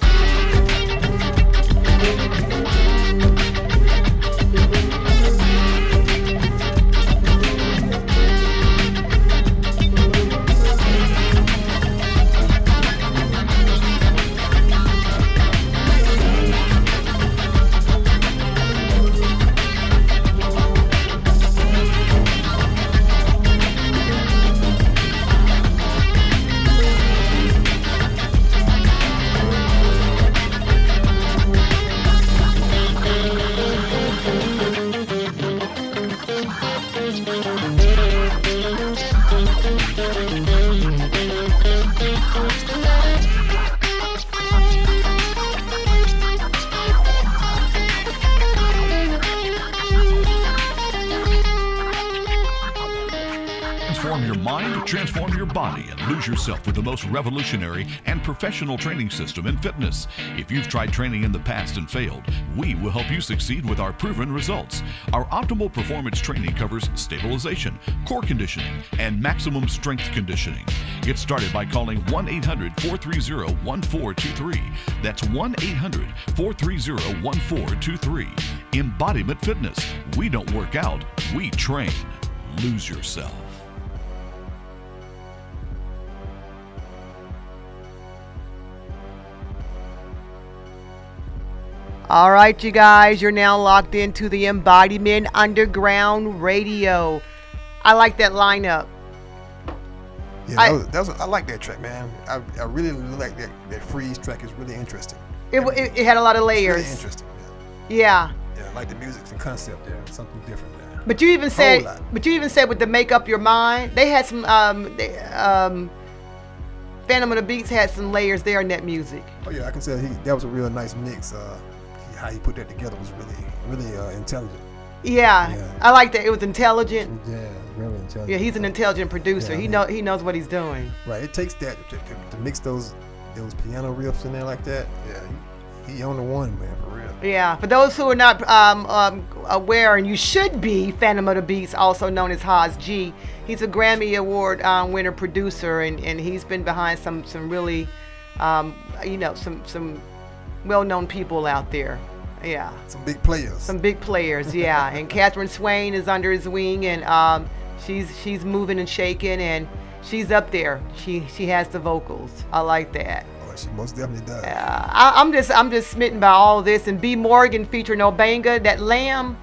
Transform your body and lose yourself with the most revolutionary and professional training system in fitness. If you've tried training in the past and failed, we will help you succeed with our proven results. Our optimal performance training covers stabilization, core conditioning, and maximum strength conditioning. Get started by calling one eight hundred, four three zero, one four two three. That's one eight hundred, four three zero, one four two three. Embodiment Fitness. We don't work out, we train. Lose yourself. All right, you guys, you're now locked into the Embodiment Underground Radio. I like that lineup. Yeah, I, that was, that was, I like that track, man. I, I really like that. That Freeze track is really interesting. It, it, it had a lot of layers. It's really interesting. Yeah. Yeah, I like the music and concept there. Something different there. But you even said, but you even said with the Make Up Your Mind, they had some. Um, they, um, Phantom of the Beats had some layers there in that music. Oh yeah, I can tell he that was a real nice mix. Uh, how he put that together was really, really uh, intelligent. Yeah, yeah, I like that. It was intelligent. Yeah, very intelligent. Yeah, he's an intelligent producer. Yeah, I he mean, know he knows what he's doing. Right. It takes that to, to, to mix those those piano riffs in there like that. Yeah, he, he on the one, man, for real. Yeah, for those who are not um, um, aware, and you should be, Phantom of the Beats, also known as Haas G. He's a Grammy Award um, winner producer, and, and he's been behind some some really, um, you know, some some well-known people out there. Yeah. Some big players. Some big players, yeah. And Catherine Swain is under his wing, and um, she's she's moving and shaking, and she's up there. She she has the vocals. I like that. Oh, she most definitely does. Uh, I, I'm just I'm just smitten by all this. And B. Morgan featuring Obanga, that Lamb,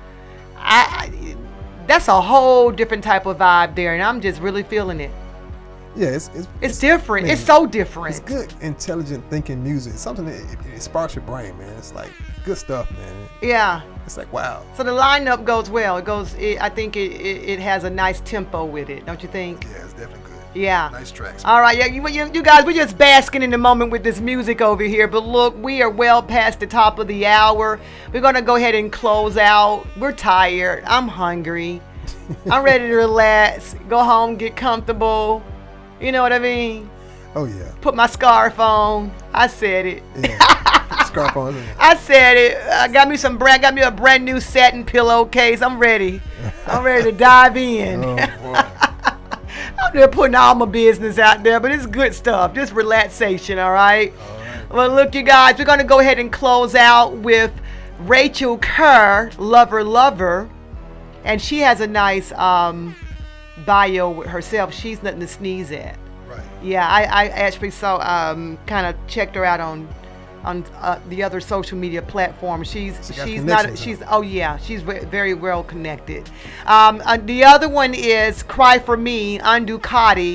I, I that's a whole different type of vibe there, and I'm just really feeling it. Yeah, it's it's, it's different. Man, it's so different. It's good, intelligent thinking music. It's something that it, it sparks your brain, man. It's like good stuff, man. Yeah. It's like wow. So the lineup goes well. It goes. It, I think it, it it has a nice tempo with it. Don't you think? Yeah, it's definitely good. Yeah. Nice tracks. All right, yeah, you, you, you guys, we're just basking in the moment with this music over here. But look, we are well past the top of the hour. We're gonna go ahead and close out. We're tired. I'm hungry. I'm ready to relax. Go home, get comfortable. You know what I mean? Oh yeah. Put my scarf on. I said it. Yeah. Scarf on. I said it. I got me some brand. Got me a brand new satin pillowcase. I'm ready. I'm ready to dive in. Oh boy. I'm just putting all my business out there, but it's good stuff. Just relaxation, all right? All right. Well, look, you guys, we're going to go ahead and close out with Rachel Kerr, Lover, Lover. And she has a nice um, bio with herself. She's nothing to sneeze at. Right. Yeah, I, I actually saw, um, kind of checked her out on on uh, the other social media platforms. She's she she's not she's oh yeah she's very well connected. Um, uh, the other one is Cry for Me, Unducati,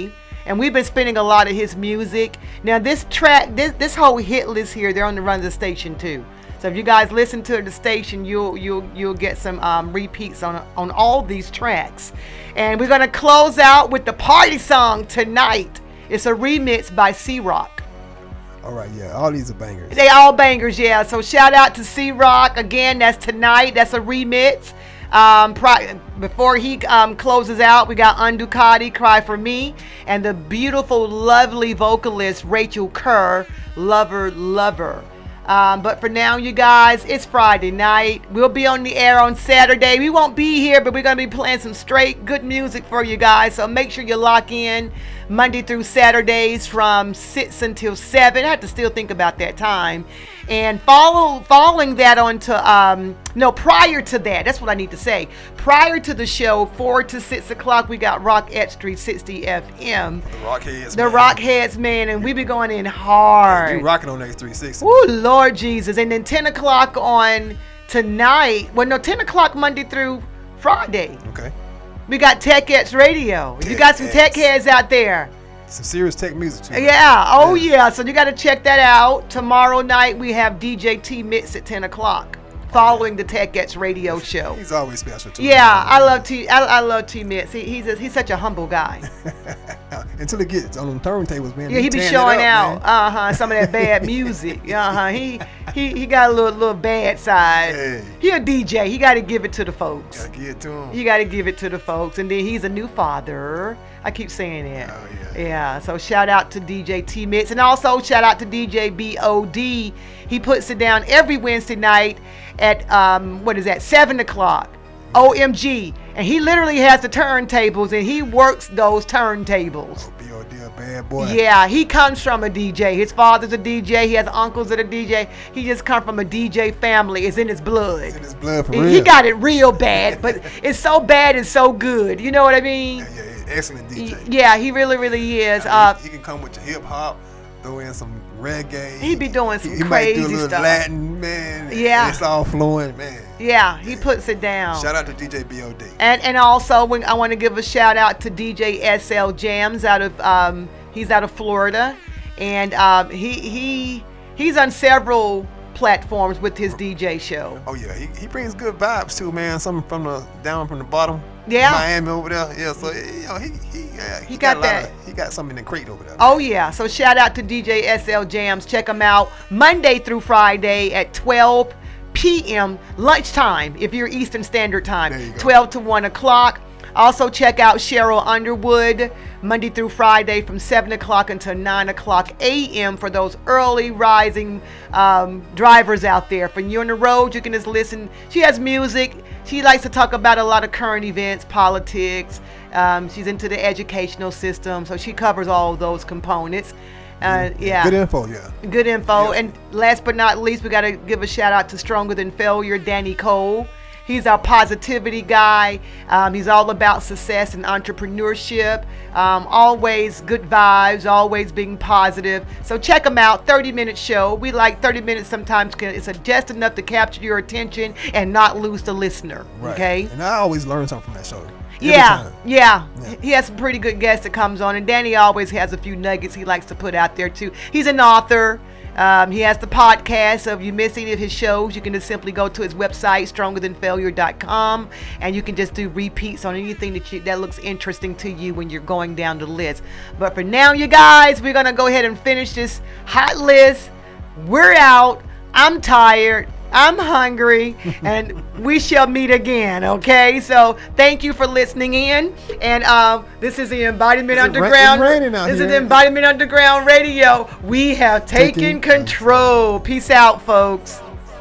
and we've been spinning a lot of his music. Now this track, this this whole hit list here, they're on the run of the station too. So if you guys listen to the station, you'll you'll you'll get some um, repeats on on all these tracks. And we're gonna close out with the party song tonight. It's a remix by C-Rock. All right, yeah, all these are bangers. They all bangers, yeah. So shout out to C-Rock again. That's tonight. That's a remix. Um, pri- before he um, closes out, we got Unducati, Cry For Me, and the beautiful, lovely vocalist Rachel Kerr, Lover, Lover. Um, but for now, you guys, it's Friday night. We'll be on the air on Saturday. We won't be here, but we're going to be playing some straight good music for you guys. So make sure you lock in Monday through Saturdays from six until seven. I have to still think about that time. And follow, following that on to, um, no, prior to that, that's what I need to say. Prior to the show, four to six o'clock, we got Rock Extra sixty F M. The Rockheads, The Rockheads, man, and we be going in hard. You rocking on X three sixty. Ooh, Lord Jesus. And then ten o'clock on tonight, well, no, ten o'clock Monday through Friday. Okay. We got Tech X Radio. Tech you got some X. tech heads out there. Some serious tech music too. Yeah. Oh, yeah. So you got to check that out. Tomorrow night, we have D J T Mix at ten o'clock. Following the Tech X Radio show. He's always special too. Yeah, I love T. I, I love T Mix. He, he's a, he's such a humble guy. Until it gets on the turntables, man. Yeah, he be tearing it showing up, out man. uh huh some of that bad music. Uh huh. He he he got a little little bad side. Hey. He a D J. He got to give it to the folks. Gotta give it to him. You got to give it to the folks. And then he's a new father. I keep saying that. Oh, yeah. Yeah. So shout out to D J T Mix, and also shout out to D J B O D. He puts it down every Wednesday night at um what is that seven o'clock. O M G. And he literally has the turntables, and he works those turntables. B O D, a bad boy. Yeah, he comes from a D J. His father's a D J. He has uncles that are D J. He just come from a D J family. It's in his blood. It's in his blood for he, real. he got it real bad, but it's so bad and so good. You know what I mean? Yeah, yeah, excellent D J. Yeah, he really, really is. I Uh, mean, he can come with your hip hop, throw in some reggae. he be doing some He, he crazy might do a little stuff. Latin, man. Yeah. It's all flowing, man. Yeah, he puts it down. Shout out to D J B O D. And and also when, I want to give a shout out to D J S L Jams out of um he's out of Florida, and um he he he's on several platforms with his D J show. Oh yeah, he, he brings good vibes too, man. Something from the down from the bottom. Yeah. Miami over there. Yeah, so you know he he uh, he, He got a lot that. Of, he got something in the crate over there. Oh yeah, so shout out to D J S L Jams. Check him out Monday through Friday at twelve p.m. lunchtime if you're Eastern Standard Time. twelve to one o'clock. Also check out Cheryl Underwood Monday through Friday from seven o'clock until nine o'clock a.m. for those early rising um, drivers out there. When you're on the road, you can just listen. She has music. She likes to talk about a lot of current events, politics. Um, she's into the educational system, so she covers all of those components. Uh, yeah. Good info, yeah. Good info. And last but not least, we got to give a shout out to Stronger Than Failure, Danny Cole. He's our positivity guy. Um, he's all about success and entrepreneurship. Um, always good vibes, always being positive. So check him out. thirty minute show. We like thirty minutes sometimes. Can, it's just enough to capture your attention and not lose the listener. Right. Okay. And I always learn something from that show. Every Yeah, time. yeah, He has some pretty good guests that comes on, and Danny always has a few nuggets he likes to put out there too. He's an author. Um, he has the podcast, so if you miss any of his shows, you can just simply go to his website, stronger than failure dot com, and you can just do repeats on anything that you, that looks interesting to you when you're going down the list. But for now, you guys, we're going to go ahead and finish this hot list. We're out. I'm tired. I'm hungry, and we shall meet again, okay? So thank you for listening in, and um, this is the Embodiment It's Underground. ra- it's raining out this here. is the Embodiment Underground Radio. We have taken Taking control. Peace out, folks.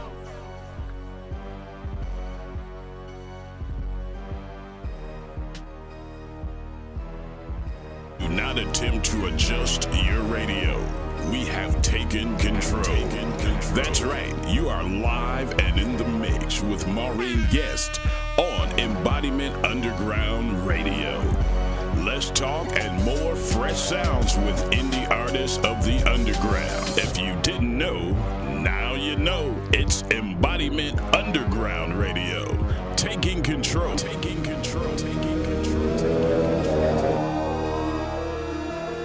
Do not attempt to adjust your radio. We have taken control. That's right. You are live and in the mix with Maureen Guest on Embodiment Underground Radio. Less talk and more fresh sounds with indie artists of the underground. If you didn't know, now you know. It's Embodiment Underground Radio. Taking control. Taking control. Taking control. Taking control.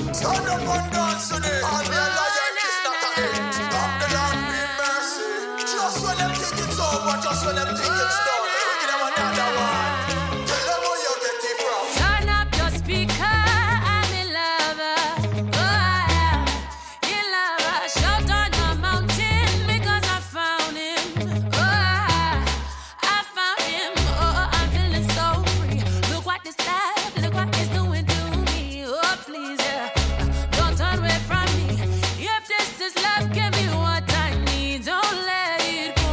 Stand up and dance today. All the lion is not a end. Come the Lord be mercy. Just when them think it's over, just when them think it's done, we give them another one. Tell them where you get it from. Turn up your speaker, I'm in love. Oh, I am in love. Shout on the mountain because I found him. Oh, I, I found him. Oh, I'm feeling so free. Look what this life, look what it's doing to me. Oh, please, yeah. Don't turn away from me. If this is love, give me what I need. Don't let it go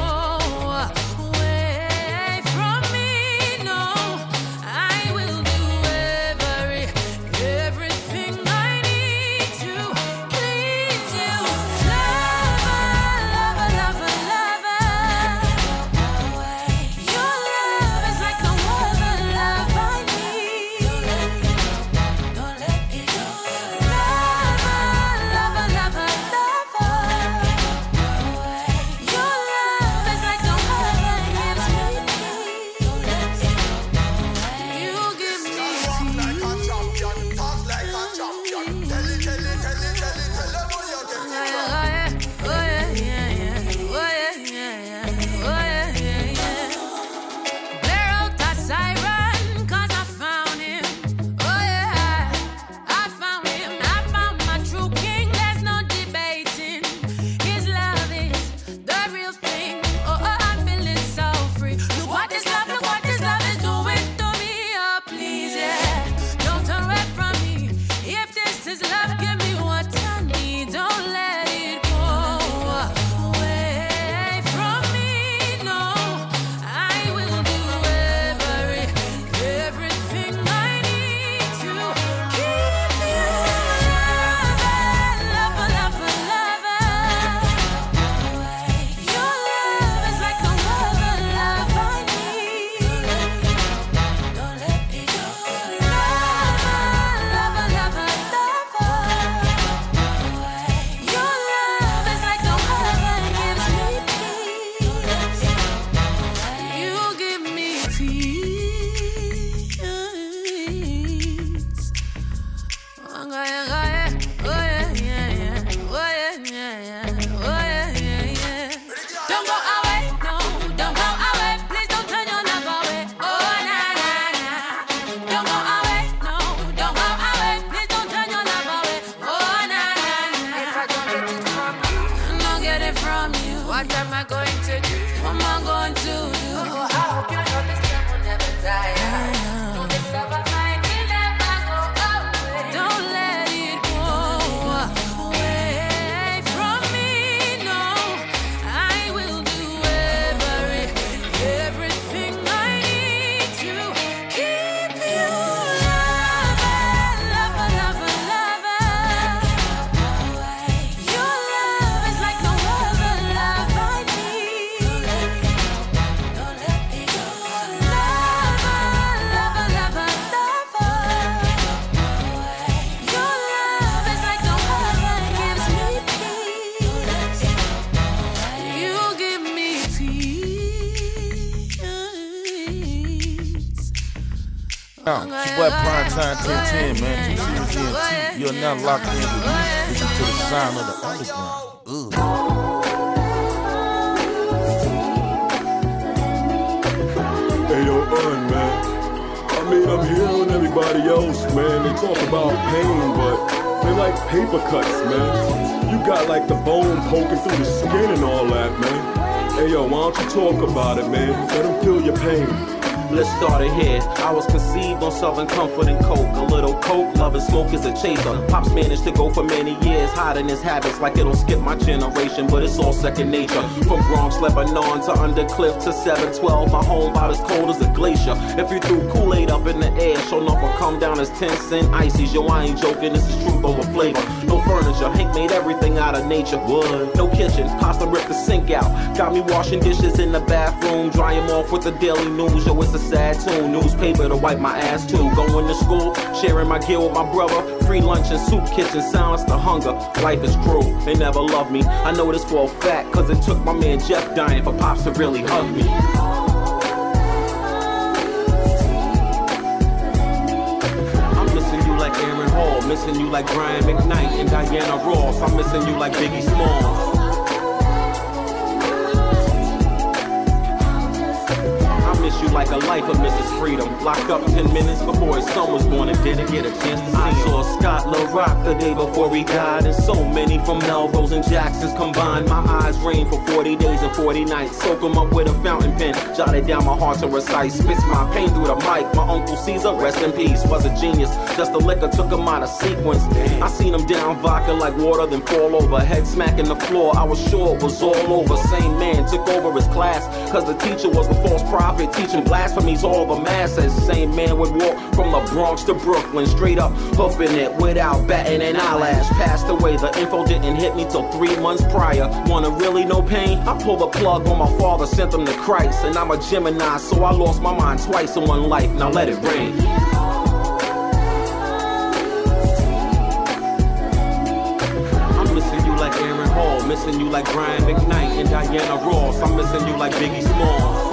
away from me. No, I will do every, everything I need to please you. Lover, lover, lover, lover. Your love is like no other love I need. Don't let it go. Lover, lover, lover, lover. Your love is like no other gives me peace. You give me Like a champion, talk like a champion. Tell it, tell it, tell it, tell it, tell them where you get it from. Oh yeah, yeah, yeah. Oh yeah, yeah, yeah. Oh yeah, yeah, yeah. Blare out that siren, 'cause I found him. Oh yeah, I found him. I found my true king. There's no debating. His love is the real thing. Oh, oh, I'm feeling so free. Look what this love, look what this love is doing to me. Oh please, yeah. Don't turn away from me. If this is love, give me what I need. Don't let it go away from me. No, I will do every, everything I need to keep you. Lover, lover, lover. Your love is like no other love I need. Don't let it go. Lover, lover, lover, lover. Your love is like no other gives me peace. You give me peace. Oh yeah, yeah, oh yeah, yeah, yeah. Oh yeah, yeah, yeah. Oh yeah, yeah, yeah. Don't go away, no, don't go away. Please don't turn your love away. Oh na na na. Don't go away, no, don't go away. Please don't turn your love away. Oh na na na. If I don't get it from you, I don't get it from you. What am I going to do? What am I going to do? Oh, I hope you know this love will never die. No, this love of mine will never go away. Don't let it go away from me. No, I will do every, everything I need to keep you. Lover, lover, lover, lover. Your love is like no other love I need. Don't let it go. Lover, lover, lover, lover. Your love is like no other gives me peace. You give me peace. Now, it's your boy Prime Time ten ten, man. Two series E N T. You're now locked in with me. Listen to the sound of the underground. Ugh. Hey, yo, Un, man. I mean, I'm hearing everybody else, man. They talk about pain, but they like paper cuts, man. You got like the bone poking through the skin and all that, man. Hey, yo, why don't you talk about it, man? Let them feel your pain. Let's start it here. I was conceived on Southern Comfort and Coke. A little coke, love and smoke is a chaser. Pops managed to go for many years, hiding his habits like it'll skip my generation, but it's all second nature. From Bronx, Lebanon to Undercliff to seven twelve, my home about as cold as a glacier. If you threw Kool-Aid up in the air, sure enough will come down as ten cent ices. Yo, I ain't joking, this is truth over flavor. No furniture, Hank made everything out of nature. Wood, no kitchen, pasta ripped the sink out. Got me washing dishes in the bathroom, dry 'em off with the Daily News. Yo, it's a sad tune, newspaper to wipe my ass too. Going to school, sharing my gear with my brother. Free lunch and soup kitchen, silence the hunger. Life is cruel, they never loved me. I know this for a fact, cause it took my man Jeff dying for Pops to really hug me. I'm missing you like Aaron Hall, missing you like Brian McKnight and Diana Ross. I'm missing you like Biggie Smalls. Miss you like a life of Missus Freedom. Locked up ten minutes before his son was born and didn't get a chance to see I him. Saw Scott LaRock the day before he died, and so many from Melrose and Jackson's combined. My eyes rained for forty days and forty nights. Soak them up with a fountain pen, jotted down my heart to recite. Spits my pain through the mic. My Uncle Caesar, rest in peace, was a genius. Just the liquor took him out of sequence. I seen him down vodka like water, then fall over. Head smacking the floor, I was sure it was all over. Same man took over his class, cause the teacher was the false prophet, teaching blasphemies all the masses. Same man would walk from the Bronx to Brooklyn, straight up hoofing it without batting an eyelash. Passed away, the info didn't hit me till three months prior. Wanna really know pain? I pulled the plug on my father, sent him to Christ. And I'm a Gemini, so I lost my mind twice in one life. Now let it rain. I'm missing you like Aaron Hall, missing you like Brian McKnight and Diana Ross. I'm missing you like Biggie Smalls.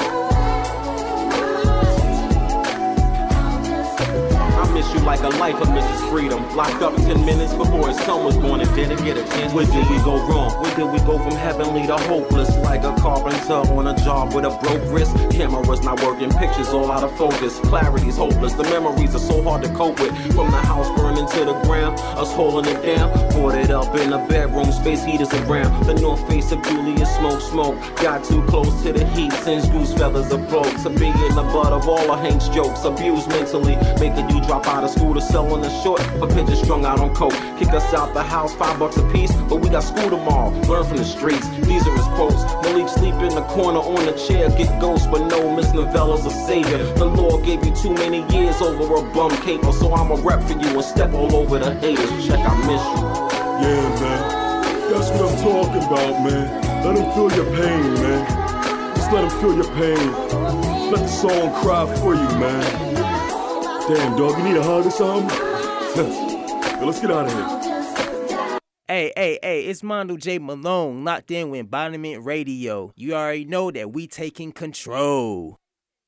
Miss you like a life of Missus Freedom. Locked up ten minutes before his son was born and didn't get a chance. Where did we go wrong? Where did we go from heavenly to hopeless? Like a carpenter on a job with a broke wrist. Cameras not working, pictures all out of focus. Clarity's hopeless, the memories are so hard to cope with. From the house burning to the ground, us holding it down. Poured it up in the bedroom, space heaters around. The north face of Julius smoke, smoke. Got too close to the heat, since goose feathers afloat. To be in the butt of all of Hank's jokes. Abused mentally, making you drop out of school to sell on the short for pigeons strung out on coke. Kick us out the house, five bucks a piece, but we got school tomorrow. Learn from the streets, these are his quotes. Malik sleep in the corner on the chair, get ghosts, but no, Miss Novella's a savior. The Lord gave you too many years over a bum caper, so I'm a rep for you and step all over the haters. Check, I miss you. Yeah, man, that's what I'm talking about, man. Let him feel your pain, man. Just let him feel your pain. Let the song cry for you, man. Damn, dog, you need a hug or something? Yo, let's get out of here. Hey, hey, hey, it's Mondo J. Malone, locked in with Embodiment Radio. You already know that we taking control.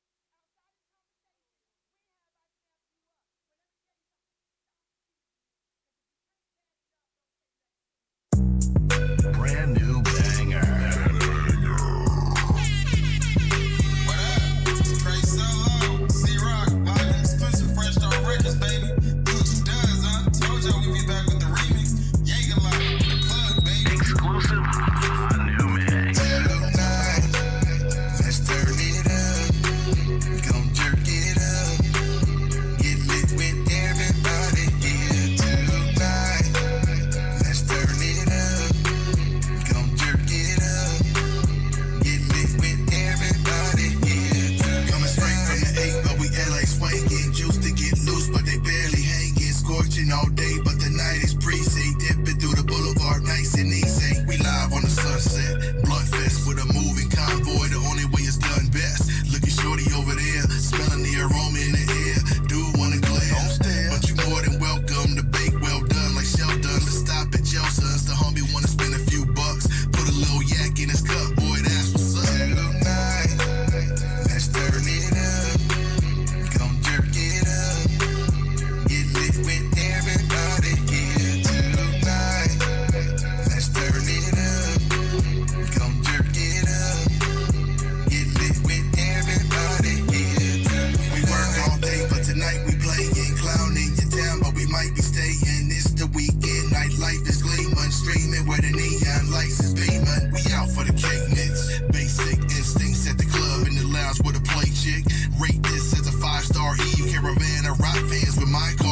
Brand new banger. All day, but the night is precinct. Dipping through the boulevard, nice and easy. We live on the sunset, bloodfest with a moving convoy. The only way it's done best. Looking shorty over there, smelling the aroma in the air. Dude wanna glare, but you more than welcome to bake well done like Sheldon. Let's stop at Jelson's. The homie wanna spend a few bucks, put a little yak in his cup. Boy, that's what's up. Tonight, let's turn it up. Come jerk it up. Get lit with everybody here tonight. Let's turn it up. Come jerk it up. Get lit with everybody here tonight. We work all day, but tonight we playing. Clown in your town, but we might be staying. It's the weekend, nightlife is gleaming. Streaming where the neon lights is beaming. We out for the cake mix. Basic instincts at the club in the lounge with a play chick. Rate this as a five-star Eve caravan of rock fans with my car.